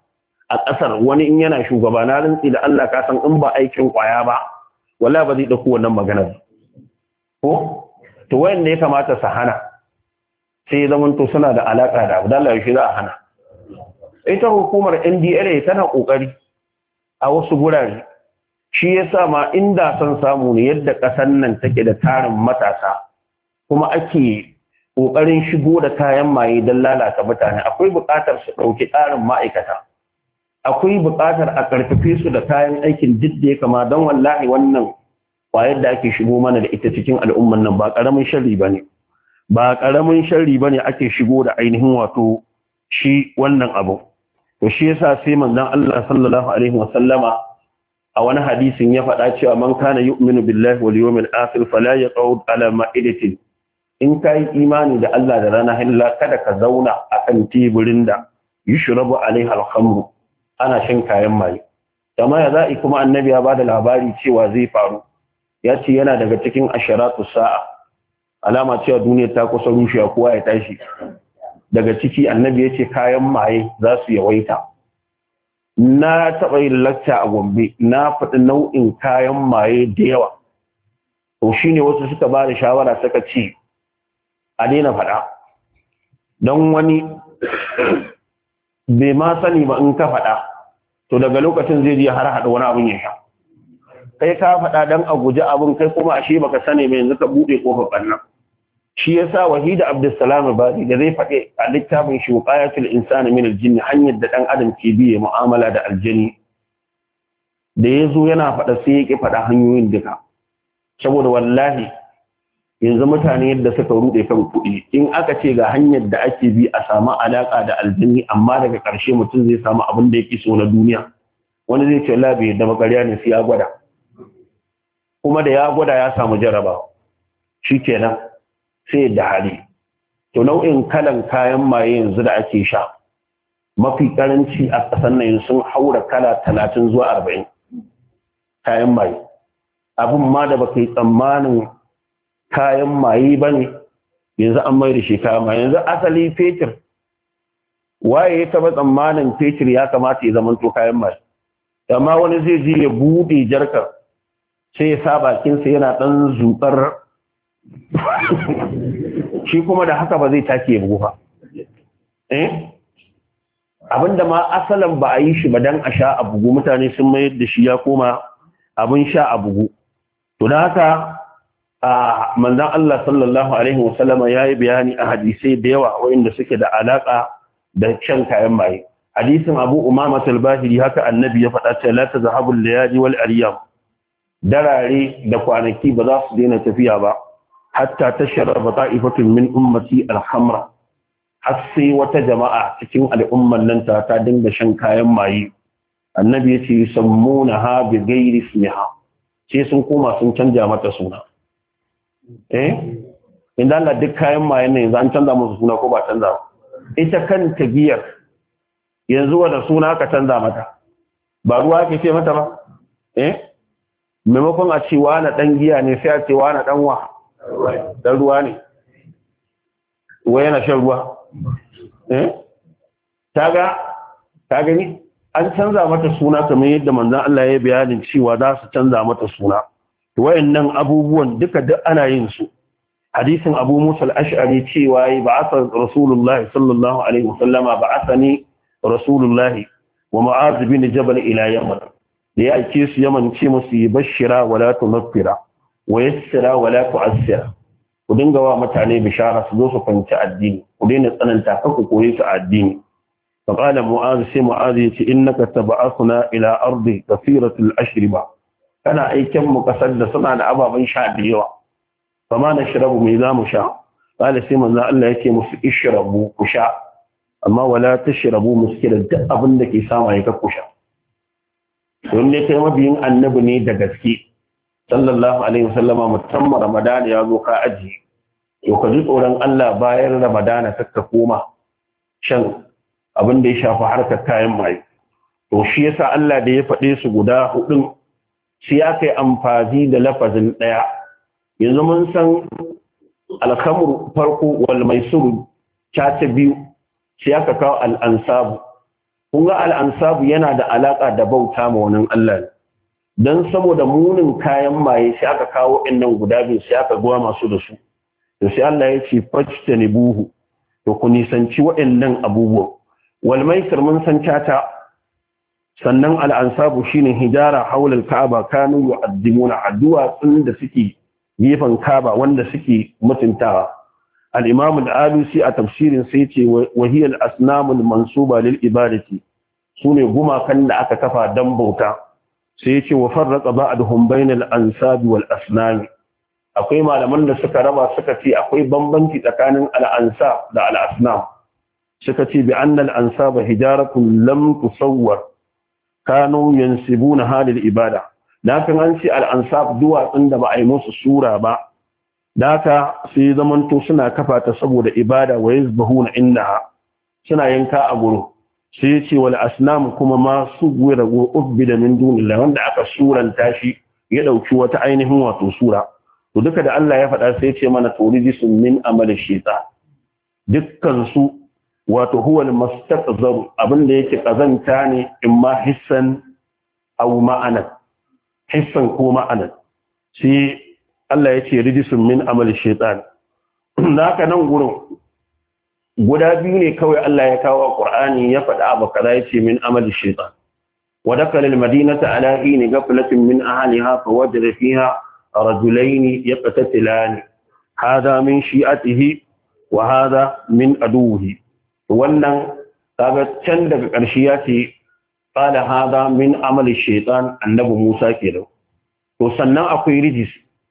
a ƙasar wani in yana shugaba na rantsi da Allah ka san in ba aikin kwaya ba wala ba zai dauko wannan maganar ko to wayanda ya kamata su hana sai zaman to suna da alaka da Abdullahi shi za a hana ita hukumar NDLA tana kokari a wasu gurare shi yasa ma inda son samu ne yadda ƙasar nan take da tarin matasa kuma ake kokarin shigo da kayan maye don lalata mutane akwai buƙatar su ɗauki ƙarin ma'aikata akwai buƙatar a ƙarfafe su da kayan aikin duk da ya kama don wallahi wannan ƙwayar da ake shigo mana da ita cikin al'umman nan ba ƙaramin sharri ba ne ba ƙaramin sharri ba ne ake shigo da ainihin wato shi wannan abu to shi yasa sai manzon Allah sallallahu alaihi wa sallama a wani hadisin ya faɗa cewa man kana yu'minu billahi wal yawmil akhir fala yaqud ala ma'idatin in kai imani da Allah da ranar hilla kada ka zauna akan teburin da yushrabu alaiha al-khamru ana shan kayan maye amma ya za'i kuma annabi ya bada labari cewa zai faru ya ce yana daga cikin asharatu sa'a alama cewa duniya ta kusa rushewa kowa ya tashi daga ciki annabi ya ce kayan maye za su yawaita na taɓa yin lacca a Gombe na faɗi nau'in kayan maye da yawa to shine wasu suka ba da shawara suka ce a daina faɗa don wani bai ma sani ba in ka faɗa to daga lokacin zai ji har haɗa wani abin ya sha kai ka faɗa don a guji abin kai kuma ashe baka sani mai yanzu ka buɗe ƙofar ɓannan shi yasa wahida abdussalam bari da zai faɗi a littafin shi wuqayatul insani min aljinn hanyar da ɗan adam ke biye mu'amala da aljani da yazo yana faɗa sai yake faɗa hanyoyin duka saboda wallahi yanzu mutane yadda suka rude kan kuɗi in aka ce ga hanyar da ake bi a samu alaka da aljini amma daga ƙarshe mutum zai samu abin da yake so na duniya wani zai ce la bai da bakariya ne sai ya gwada kuma da ya gwada ya samu jarabawa shikenan sai da hali to nau'in kalan kayan maye yanzu da ake sha mafi karanci a ƙasar nan sun haura kala 30 zuwa 40 kayan maye abin ma da baka yi tsammanin kayan maye ba ne yanzu an mai da shi kayan maye yanzu asali fetur waye ya taba tsammanin fetur ya kamata ya zamanto kayan maye amma wani zai ji ya buɗe jarkar sai ya sa bakinsa yana ɗan zuƙar shi kuma da haka ba zai take ya bugu ba abinda ma asalin ba a yi shi ba dan a sha a bugu mutane sun mayar da shi ya koma abin sha a bugu to da haka a manzon Allah sallallahu alaihi wasallama yayi bayani a hadisai da yawa wanda suke da alaka da shan kayan maye hadisin Abu Umama al-Bahili haka annabi ya faɗa cewa la tazhabu al-layali wal ayyam darare da kwanaki ba za su daina tafiya ba hatta tashraba ta'ifatun min ummati al-khamra har sai wata jama'a cikin al'umman nan ta dinga shan kayan maye annabi ya ce sammunaha bi ghairi ismiha sai sun koma sun canja mata suna inda Allah duk kayan maye ne yanzu an canza musu suna ko ba canza ba ita kanta giyar yanzu wanda suna ka canza mata ba ruwa ake ce mata ba maimakon a ce wani dan giya ne sai a ce wani dan ruwa ne wai yana shan ruwa ta gani an canza mata suna kamar yadda manzon Allah ya bayanin cewa za su canza mata suna wayannan abubuwan duka duk ana yin su hadisin Abu Musa al-Ash'ari cewa yi ba'atha Rasulullah sallallahu alaihi wasallama ba'athani Rasulullah wa Mu'adh bin Jabal ila Yaman da ya aike su Yaman ce musu yi bashira wala tunaffira wa yassira wala tu'assira ku dinga wa mutane bishara su zo su fahimci addini ku daina tsananta ku koyi su addini فقال معاذ سي معاذ يتي إنك تبعثنا إلى أرض كثيرة الأشربة أنا أي كم مقصد صنع أبا من شاء ديوا فما نشرب ميزام شاء قال سيما ذا الله يتي اشربوا كشاء أما ولا تشربوا مسكرا أبنك إسامة يككشاء وإن كما بين النبني دقسكي صلى الله عليه وسلم متم رمضان يازوكا أجي يقول أولا الله باير رمضان تككوما شن abin da ya shafi harkar kayan maye to shi yasa Allah da ya faɗe su guda hudun shi ya kai amfani da lafazin ɗaya yanzu mun san alkamur farko wal maisur caca biyu shi aka kawo al'ansabu kun ga al'ansabu yana da alaka da bauta ma wani Allah dan saboda munin kayan maye sai aka kawo innan guda biyu sai aka gowa masu da su to sai Allah ya ce fajtanibuhu to ku nisanci waɗannan abubuwan wal maisir mun san tata sannan al'ansabu shine hijara haulal ka'aba kanu yu'addimuna addu'a tun da suke gefen ka'aba wanda suke mutuntawa al-imam al-alusi a tafsirin sai ce wahiyal asnamul mansuba lil ibadati sune gumakan da aka kafa dan bauta sai ce wa farraqa ba'dhum bainal ansabi wal asnam akwai malaman da suka raba suka ce akwai bambanci tsakanin al-ansab da al-asnam suka ce bi anna al-ansaba hijaratun lam tusawwar kanu yansibuna halil ibada lakin an ce al-ansab duwatsun da ba a yi musu sura ba daka sai zamanto suna kafa ta saboda ibada wa yazbahuna innaha suna yanka a gurin sai ya ce wal asnam kuma ma su gwira go ubbida min dunillah wanda aka suranta shi ya dauki wata ainihin wato sura to duka da Allah ya faɗa sai ya ce mana turijisun min amali shaytan dukkan su wato huwa al-mustaqzar abinda yake kazanta ne imma hissan aw ma'anan hissan ko ma'anan sai Allah ya ce rijisun min amali shaytan naka nan gurin guda biyu ne kawai Allah ya kawo a Qur'ani ya faɗa abu kaza yace min amali shaytan wa dakala al-madinata ala hini ghaflatin min ahliha fawajada fiha rajulayn yaqtatilani hada min shi'atihi wa hada min aduwwihi wannan kaga can daga ƙarshe ya ce qala hada min amali shaytan annabi Musa kenan to sannan akwai rijis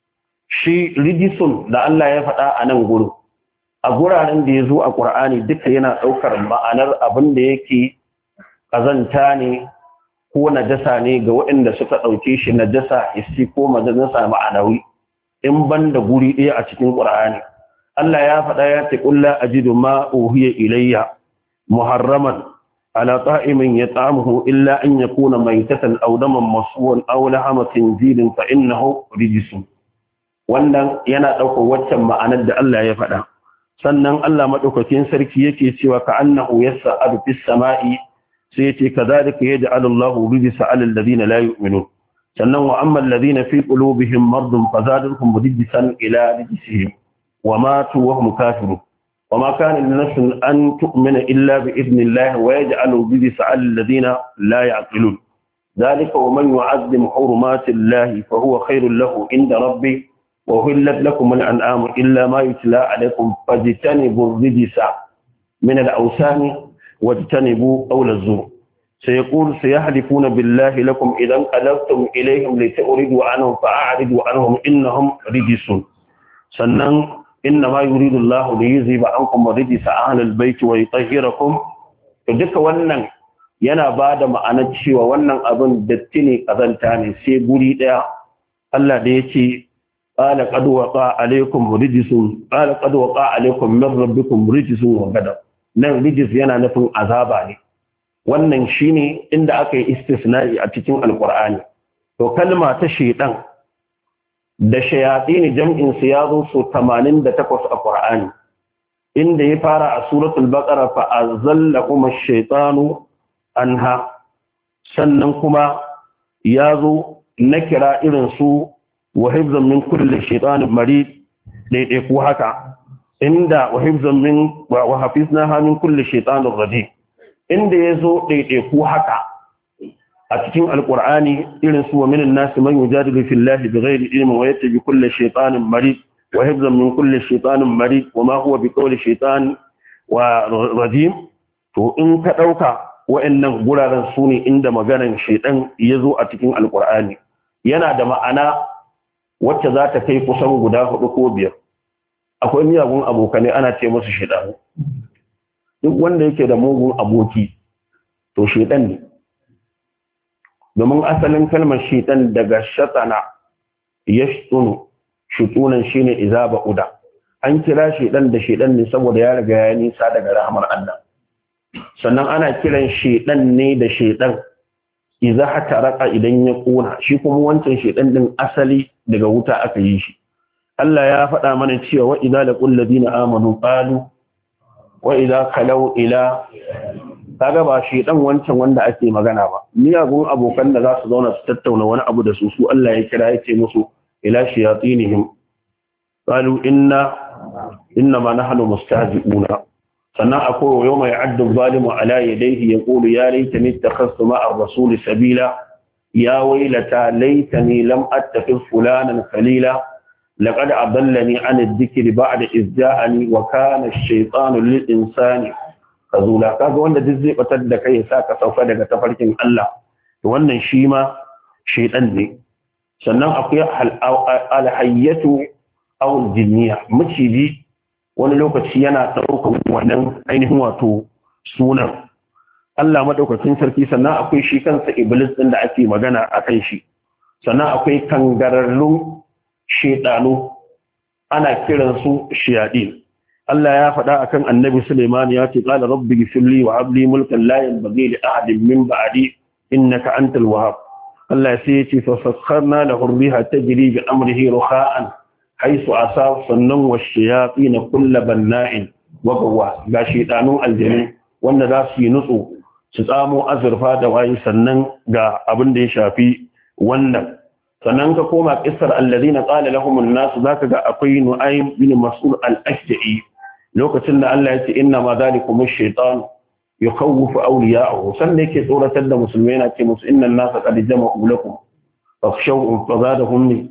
shi rijisun da Allah ya faɗa a nan gurin a guraren da ya zo a ƙur'ani duka yana ɗaukar ma'anar abin da yake ƙazanta ne ko najasa ne ga waɗanda suka ɗauke shi najasa hissi ko najasa ma'anawi in ban da guri ɗaya a cikin ƙur'ani Allah ya faɗa ya ce ƙulla ajidu ma uhiya ilayya muharraman ala ta'imin yat'amuhu illa an yakuna maytatan aw daman masfuwan aw lahama khinzirin fa innahu rijsun wannan yana ɗaukar waccan ma'anar da Allah ya faɗa sannan Allah madaukakin sarki yake cewa ka annahu yas'alu fis sama'i sai yace kadhalika yaj'alu Allahu rijsa 'ala alladhina la yu'minun sannan wa amma alladhina fi qulubihim maradun fazadatuhum rijsan ila rijsihim wa matu wa hum kafirun وما كان لنفس أن تؤمن إلا بإذن الله ويجعل rijsa 'ala alladhina la ya'qilun ذلك ومن يعظم حرمات الله فهو خير له عند ربه وهلت لكم الأنعام إلا ما يتلى عليكم فاجتنبوا الرجس من الأوثان واجتنبوا قول الزور سيقول سيحلفون بالله لكم إذا انقلبتم إليهم لتعرضوا عنهم فأعرضوا عنهم إنهم رجس سنن إنما يريد الله ليذهب عنكم الرجس أهل البيت ويطهركم فدك wannan yana bada ma'anar cewa wannan abin datti ne kazanta ne sai guri daya Allah da yake قال قد وقع عليكم رجس قال قد وقع عليكم من ربكم رجس وغضب nan rijis yana nufin azaba ne wannan shine inda aka yi istisna'i a cikin alqur'ani to kalma ta shaytan da shayatin jam'in su yazo so 88 a qur'ani inda ya fara a suratul baqara fa azallahum ash-shaytanu anha sannan kuma yazo nakira irin su وحفظا من كل شيطان مريض ليكو haka inda وحفظا من وحفظناها من كل شيطان رجيم inda yazo daidaiku haka a cikin alqur'ani irin su min an-nas man yujadilu fillahi bighairi ilmin wa yattabi kull shaytanin marid wa hifzan min kulli shaytanin marid wa ma huwa biqawli shaytan wa rajim to in ka dauka wa'annan guraren sune inda maganar shaytan yazo a cikin alqur'ani yana da ma'ana wacce za ta kai kusan guda 4 ko 5 akwai miyagun abokanai ana ce musu shedanu duk wanda yake da mugun aboki to shedan ne domin asalin kalmar shedan daga shatana yashtunu shutunan shine izaba uda an kira shedan da shedan ne saboda ya riga ya nisa daga rahmar Allah sannan ana kiran shedan ne da shedan idza hataraka idan ya kona shi kuma wancan shedan din asali daga wuta aka yi shi Allah ya faɗa mana cewa wa idza laqul ladina amanu qalu wa idza khalu ila kaga ba shedan wancan wanda ake magana ba miyagun abokan da za su zauna su tattauna wani abu da su Allah ya kira ya ce musu ila shayatinihim qalu inna ma nahnu mustahzi'una sannan akwai yawma ya'addu adh-dhalimu ala yadayhi yaqulu ya laitani ittakhadhtu ma'a ar-rasuli sabila ya waylata laitani lam attakhidh fulanan khalila laqad adallani 'an adh-dhikri ba'da idh ja'ani wa kana ash-shaytanu lil-insani kazula kaga wanda duk zai batar da kai ya saka sauka daga tafarkin Allah to wannan shi ma shaytan ne sannan akwai al-hayyatu aw al-jinniya maciji wani lokaci yana daukar wannan ainihin wato sunan Allah madaukakin sarki sannan akwai shi kansa iblis din da ake magana akan shi sannan akwai kangararrun shaytanu ana kiransu shayadin Allah ya faɗa akan Annabi Sulaiman ya ce qala rabbi ghfirli wa hab li mulkan la yanbaghi li ahadin min ba'di innaka antal wahhab Allah sai ya ce fa sakharna lahu ar-riha tajri bi amrihi ruha'an haythu asaf sannan wash-shayatin kull banna'in wa gawwa ga shaytanun aljami wanda za su yi nutsu su tsamo azurfa da wayi sannan ga abin da ya shafi wannan sannan ka koma qissar alladhina qala lahum an-nas zaka ga akwai Nu'aym bin Mas'ud al-Ashja'i lokacin da Allah ya ce inna ma zalikum ash-shaytan yukhawwifu awliya'ahu sannan yake tsoratar da musulmai yana ce musu inna an-nasa qad jama'u lakum fakhshawhum fazadahum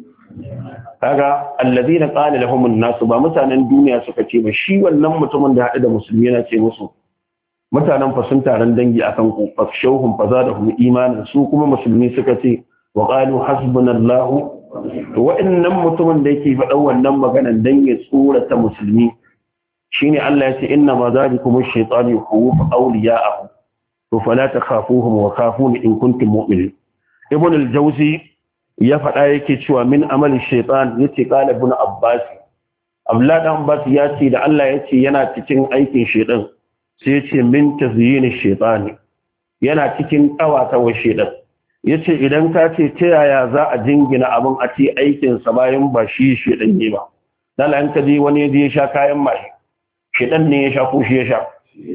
kaga alladhina qala lahum an-nas ba mutanen duniya suka ce ba shi wannan mutumin da haɗu da musulmi yana ce musu mutanen fa sun taron dangi akan ku fakhshawhum fazadahum imanan su kuma musulmi suka ce wa qalu hasbunallahu to wa'annan mutumin da yake faɗa wannan maganan dan ya tsorata musulmi shine Allah ya ce inna ma zalikum ash-shaytanu yukhawwifu awliya'ahu to fala takhafuhum wa khafuni in kuntum mu'minin ibn al-jawzi ya faɗa yake cewa min amali shaytan yace qala ibn abbas abdullah dan abbas ya ce da Allah ya ce yana cikin aikin shaytan sai ya ce min tazyin ash-shaytan yana cikin kawata wa shaytan yace idan ka ce ta yaya za a jingina abin a ce aikin sa bayan ba shi shaytan ne ba dan an kaji wani ya sha kayan mai shidan ne ya sha ko shi ya sha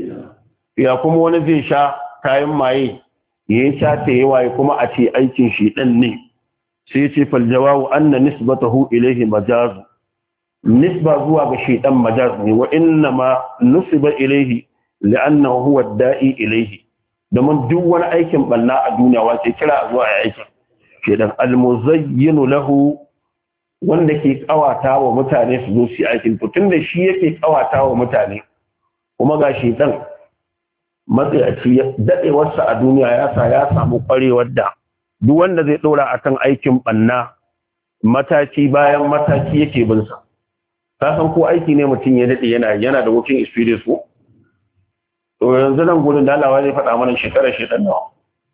ya kuma wani zai sha kayan maye ya sha ta yawa kuma a ce aikin shidan ne sai ya ce fal jawabu anna nisbatahu ilayhi majaz nisba zuwa ga shidan majaz ne wa inna ma nusiba ilayhi li'annahu huwa ad-da'i ilayhi domin duk wani aikin banna a duniya wace kira zuwa aikin shidan al-muzayyinu lahu wanda ke kawata wa mutane su zo su aikin tun da shi yake kawata wa mutane kuma ga shi dan matsayaci dadewarsa a duniya ya sa ya samu kwarewar da duk wanda zai dora akan aikin banna mataki bayan mataki yake bin sa ka san ko aiki ne mutum ya dade yana da working experience ko to yanzu nan gurin da Allah zai faɗa mana shekara nawa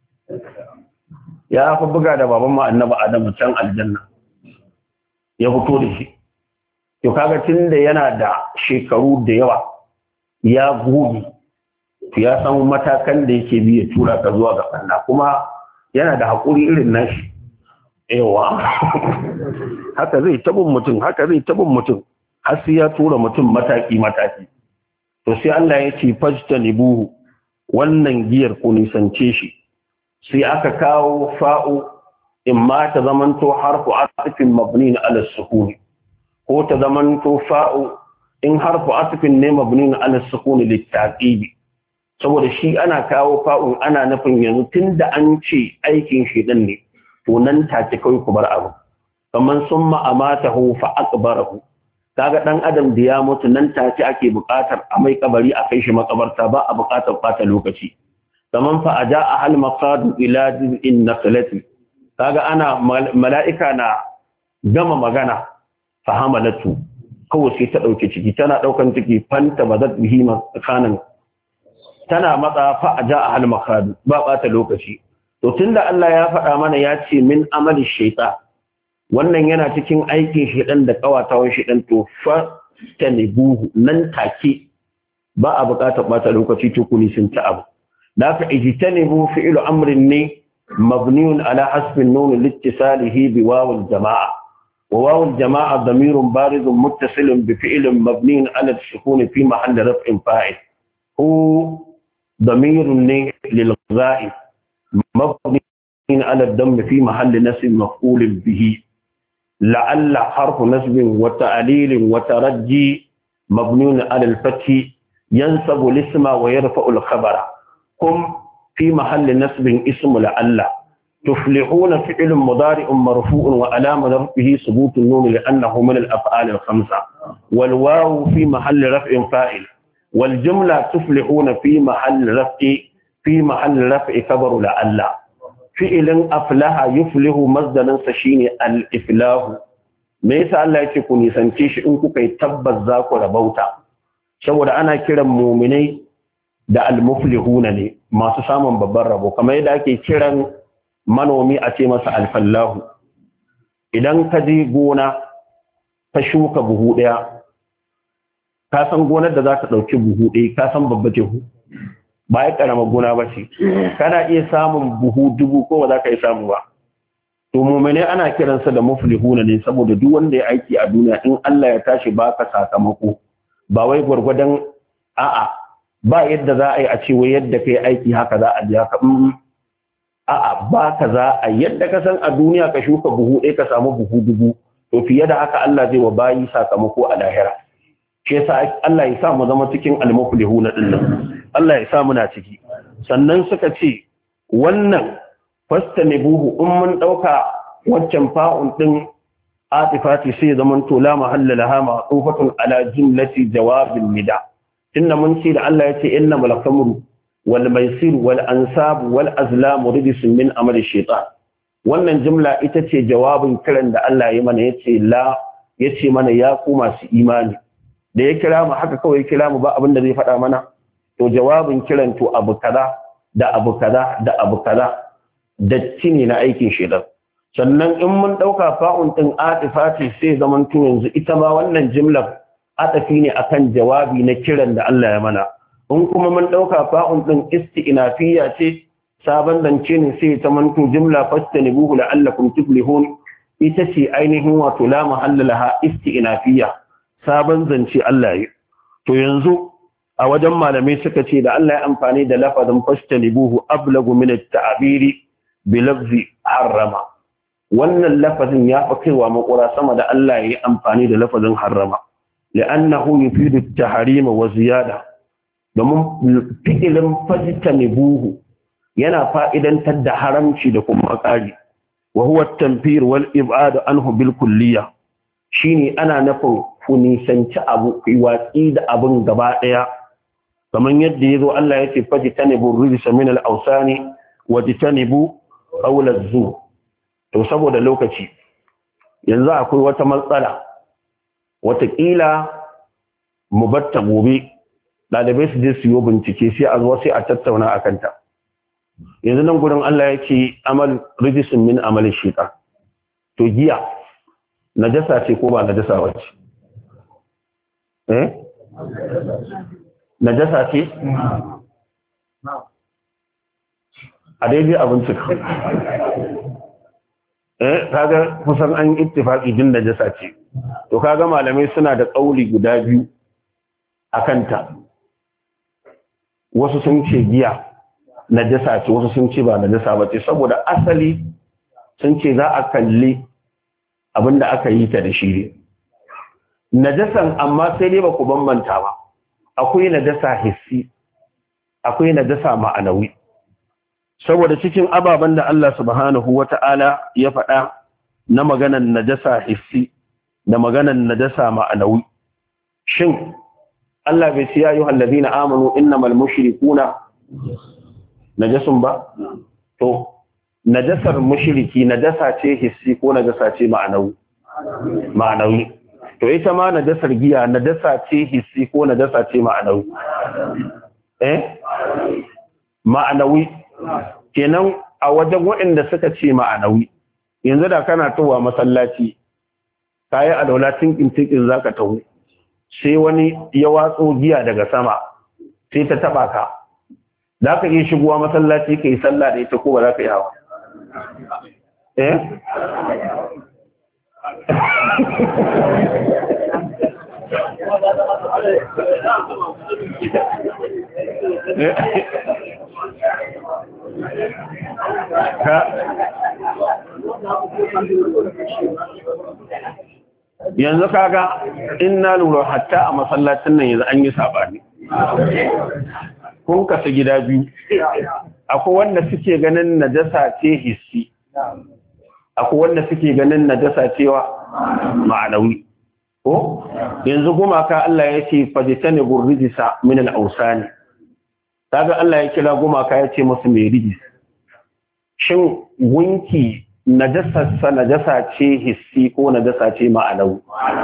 ya fa buga da baban mu annabi Adamu can aljanna ya fito da shi to kaga tunda yana da shekaru da yawa ya gobe ya san matakan da yake bi ya tura ka zuwa ga Allah kuma yana da hakuri irin nashi yawa haka zai tabin mutum har sai ya tura mutum mataki to sai Allah ya ce fajtanibuhu wannan giyar ku nisance shi sai aka kawo fa'u imma ta zamanto harfu atfin mabni ala sukun ko ta zamanto fa'u in harfu atfin ne mabni ala sukun litaqibi saboda shi ana kawo fa'un ana nufin yanzu tunda an ce aikin shi din ne to nan take kai ku bar abu kaman summa amatahu fa aqbarahu kaga dan adam da ya mutu nan take ake buƙatar a mai kabari a kai shi makabarta ba a buƙatar fata lokaci kaman fa aja ahal maqad ila jiz'in naqlati kaga ana mala'ika na gama magana fahamalatu kawai sai ta dauke ciki tana daukan ciki fanta bazat bihi makanan tana matsa fa aja ahal maqad ba bata lokaci to tunda Allah ya faɗa mana ya ce min amali shaytan wannan yana cikin aikin shedan da kawatawan shedan to fa tanibuhu nan take ba a buƙatar bata lokaci to kuni sun ta abu da ka ijtanibu fi'lu amrin ne mabniun ala hasbin nun liittisalihi bi wawil jamaa wa wawil jamaa damirun barizun muttasilun bi fi'lin mabniun ala as-sukun fi mahall raf'in fa'il hu damirun ne lil ghaib mabni ala ad-damm fi mahalli nasb maf'ul bihi la'alla harfu nasb wa ta'lil wa tarajji mabniun ala al-fath yansabu al-isma wa yarfa'u al-khabara kum fi mahalli nasb ismu la'alla تفلحون فعل مضارع مرفوع وعلامة رفعه ثبوت النون لأنه من الأفعال الخمسة والواو في محل رفع فاعل والجملة تفلحون في محل رفع خبر لعل فعل أفلح يفلح مصدر سشين الإفلاه me yasa Allah yake ku nisance shi in kuka yi tabbas za ku rabauta saboda ana kiran mu'minai da al-muflihuna ne masu samun babban rabo kamar yadda ake kiran manomi a ce masa alfallahu idan ka je gona ka shuka buhu ɗaya ka san gonar da za ta ɗauki buhu ɗaya ka san babba tehu ba ya ƙarama gona ba ce kana iya samun buhu 1000 ko ba za ka yi samu ba to mu'mine ana kiransa da muflihuna ne saboda duk wanda ya aiki a duniya in Allah ya tashi baka sakamako ba wai gwargwadon a'a ba yadda za a yi a ce wai yadda kai aiki haka za a ji haka a'a ba ka za a yadda ka san a duniya ka shuka buhu ɗaya ka samu buhu 1000 to fiye da haka Allah zai wa bayi sakamako a lahira shi yasa Allah ya sa mu zama cikin al-muflihuna dinnan Allah ya sa muna ciki sannan suka ce wannan fastanibuhu in mun dauka waccan fa'un din atifati sai zaman to la mahalla laha ma'tufatun ala jumlati jawabin nida inna mun ce da Allah ya ce innamal khamru والميسير والأنساب والأزلام رجس من عمل الشيطان wannan jumla ita ce jawabin kiran da Allah ya mana yace mana ya ku masu imani da ya kira mu haka kawai ya kira mu ba abin da zai faɗa mana to jawabin kiran to abu kaza da abu kaza da abu kaza datti ne na aikin shaitan sannan in mun dauka fa'un din atifati sai zaman to yanzu ita ma wannan jumlar atafi ne akan jawabi na kiran da Allah ya mana in kuma mun ɗauka fa'un ɗin isti'inafiya ce sabon zance ne sai ta manto jimla fastanibuhu la'allakum tuflihun ita ce ainihin wato la mahalla laha isti'inafiya sabon zance Allah ya to yanzu a wajen malamai suka ce da Allah ya amfani da lafazin fastanibuhu ablagu min at-ta'biri bi lafzi harrama wannan lafazin ya fi kaiwa makura sama da Allah ya yi amfani da lafazin harrama li'annahu yufidu at-tahrima wa ziyada domin fi'ilin fajtanibuhu yana fa'idantar da haramci da kuma ƙari wa huwa at-tanfir wal ib'ad anhu bil kulliyya shine ana nufin ku nisanci abu watsi da abun gaba daya kamar yadda yazo Allah yace fajtanibu rijsa min al-awsani wajtanibu qawl az-zur to saboda lokaci yanzu akwai wata matsala watakila mu batta gobe ɗalibai su je su yi bincike sai a zuwa sai a tattauna a kanta yanzu nan gudun Allah ya ce amal rijisun min amalin shiƙa to giya najasa ce ko ba najasa wacce najasa ce a daidai abinci kaga kusan an ittifaqi din najasa ce to kaga malamai suna da ƙauli guda biyu a kanta wasu sun ce giya najasa ce wasu sun ce ba najasa ba ce saboda asali sun ce za a kalli abinda aka yi ta da shi ne najasan amma sai dai ba ku bambanta ba akwai najasa hissi akwai najasa ma'anawi saboda cikin ababen da Allah subhanahu wata'ala ya faɗa na maganan najasa hissi da maganan najasa ma'anawi shin Allah bai ce ya yi hallazina amanu innamal mushrikuna najasun ba to najasar mushriki najasa ce hissi ko najasa ce ma'anawi to ita ma najasar giya najasa ce hissi ko najasa ce ma'anawi ma'anawi kenan a wajen waɗanda suka ce ma'anawi yanzu da kana towa masallaci kayi alwalatin kintikin zaka tawo sai wani ya watso giya daga sama sai ta taba ka za ka iya shigowa masallaci ka yi sallah da ita ko ba za ka yi hawa yanzu kaga in na lura hatta a masallacin nan yanzu an yi sabani kun kasu gida biyu akwai wanda suke ganin najasa ce hissi akwai wanda suke ganin najasa cewa ma'anawi ko yanzu gumaka Allah ya ce fajitani burrijisa min al-awsani kaga Allah ya kira gumaka ya ce musu mai rijis shin gunki najasa ce hissi ko najasa ce ma'anawi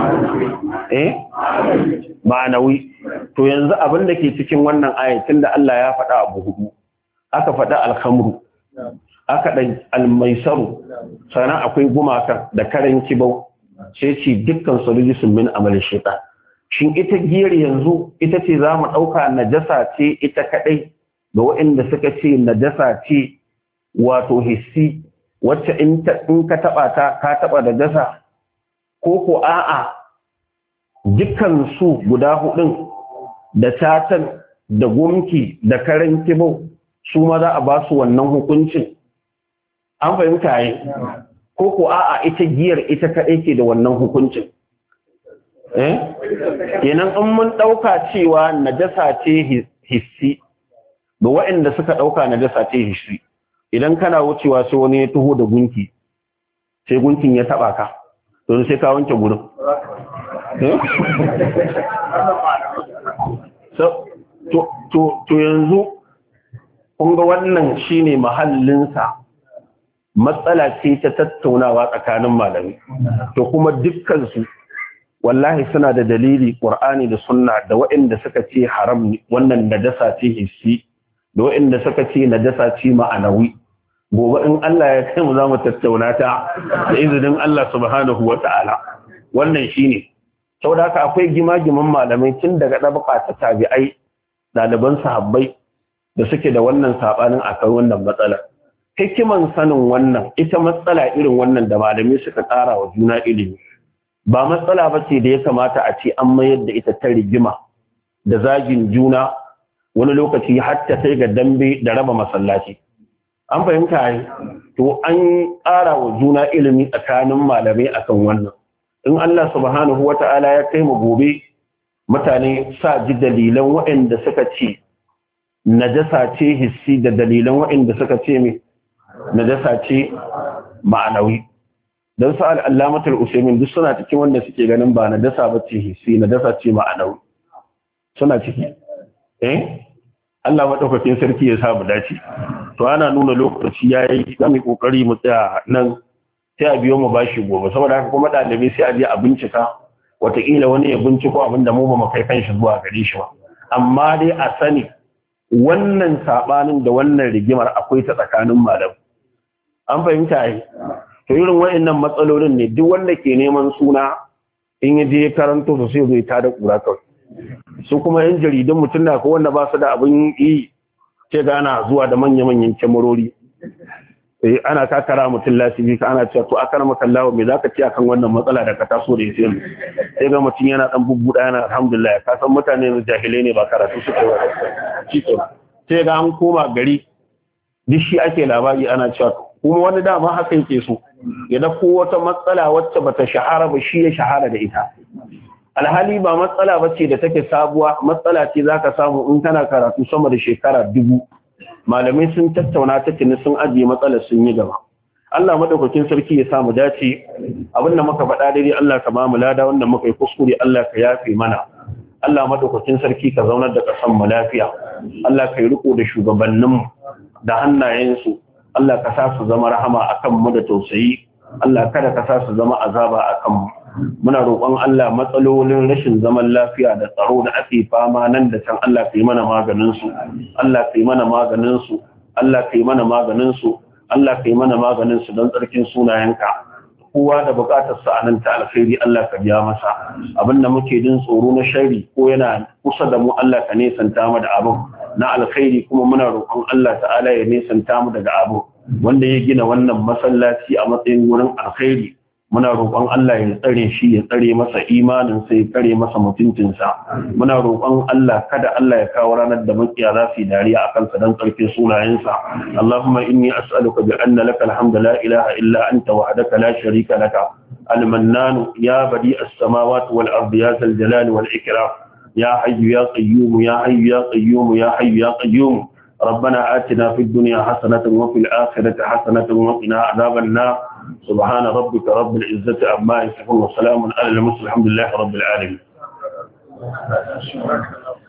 ma'anawi to yanzu abin da ke cikin wannan ayatin da Allah ya faɗa abu hudu aka faɗa alhamru aka ɗan almaisaru sannan akwai gumaka da karen kibau sai ce dukkan solujisun min amalin shaitan shin ita giyar yanzu ita ce za mu ɗauka najasa ce ita kaɗai ga waɗanda suka ce najasa ce wato hissi wacce in ka taɓa ta ka taɓa da dasa ko a'a dukkan su guda hudun da tatan da gumki da karen kibau su ma za a ba su wannan hukuncin an fahimta yi ko a'a ita giyar ita kaɗai ke da wannan hukuncin kenan in mun ɗauka cewa najasa ce hissi ga waɗanda suka ɗauka najasa ce hissi idan kana wucewa sai wani ya taho da gunki sai gunkin ya taba ka don sai ka wanke gurin to yanzu kun ga wannan shine mahallinsa matsala ce ta tattaunawa tsakanin malami to kuma dukkan su wallahi suna da dalili Qur'ani da sunna da waɗanda suka ce haram wannan najasa ce hissi da waɗanda suka ce najasa ce ma'anawi gobe in Allah ya kai mu za mu tattauna ta da izinin Allah subhanahu wa ta'ala wannan shine saboda haka akwai gima-giman malamai tun daga dabaka ta tabi'ai ɗaliban sahabbai da suke da wannan sabanin akan wannan matsala hikiman sanin wannan ita matsala irin wannan da malamai suka ƙara wa juna ilimi ba matsala ba ce da ya kamata a ce an mayar da ita ta rigima da zagin juna wani lokaci har ta kai ga dambe da raba masallaci an fahimta yi to an ƙara wa juna ilimi tsakanin malamai akan wannan in Allah subhanahu wata'ala ya kai mu gobe mutane sa ji dalilan waɗanda suka ce najasa ce hissi da dalilan waɗanda suka ce mai najasa ce ma'anawi don sa al'allamatul usaimin duk suna cikin wanda suke ganin ba najasa ba ce hissi najasa ce ma'anawi suna ciki Allah maɗaukakin sarki ya samu dace to ana nuna lokaci yayi za mu kokari mu tsaya nan sai a biyo mu bashi gobe saboda haka kuma ɗalibai sai a je a bincika wataƙila wani ya binciko abin da mu ba mu kai kanshi zuwa gare shi ba amma dai a sani wannan sabanin da wannan rigimar akwai ta tsakanin malam an fahimta ai to irin wayannan matsalolin ne duk wanda ke neman suna in ya je karanto su sai zai tada kura kawai su kuma yan jaridun mutum na ko wanda ba su da abin yi ce ga ana zuwa da manya-manyan kyamarori ana takara mutum lasibi ka ana cewa to akar makallawa me zaka ci akan wannan matsala da ka taso da yake sai ga mutum yana dan bubbuda yana alhamdulillah ka san mutane ne jahilai ne ba karatu suke ba sai ga an koma gari duk shi ake labari ana cewa kuma wani dama haka yake so ya dauko wata matsala wacce bata shahara ba shi ya shahara da ita alhali ba matsala bace da take sabuwa matsala ce zaka samu in kana karatu sama da shekara 1000 malamai sun tattauna ta tuni sun ajiye matsalar sun yi gaba Allah madaukakin sarki ya samu dace abinda muka faɗa daidai Allah ka ba mu lada wanda muka yi kuskure Allah ka yafe mana Allah madaukakin sarki ka zaunar da kasan mu lafiya Allah ka yi riko da shugabannin da hannayensu Allah ka sa su zama rahama akan mu da tausayi Allah kada ka sa su zama azaba akan mu muna roƙon Allah matsalolin rashin zaman lafiya da tsaro da ake fama nan da can Allah ka yi mana maganin su Allah ka yi mana maganin su Allah ka yi mana maganin su Allah ka yi mana maganin su don tsarkin sunayenka kowa da buƙatar sa anan ta alkhairi Allah ka biya masa abinda muke jin tsoro na sharri ko yana kusa da mu Allah ka nesanta mu da abin na alkhairi kuma muna roƙon Allah ta'ala ya nesanta mu daga abu wanda ya gina wannan masallaci a matsayin wurin alkhairi muna roƙon Allah ya tsare shi ya tsare masa imanin sai ya tsare masa mutuncinsa muna roƙon Allah kada Allah ya kawo ranar da makiya za su yi dariya akan sa dan tsarkin sunayensa Allahumma inni as'aluka bi anna laka alhamdu la ilaha illa anta wahdaka la sharika laka al-mannan ya badi as-samawati wal ardi ya zal jalali wal ikram ya hayyu ya qayyum ya hayyu ya qayyum ya hayyu ya qayyum ربنا آتنا في الدنيا حسنة وفي الآخرة حسنة وقنا عذاب النار سبحان ربك رب العزة عما يصفون وسلام على المرسلين الحمد لله رب العالمين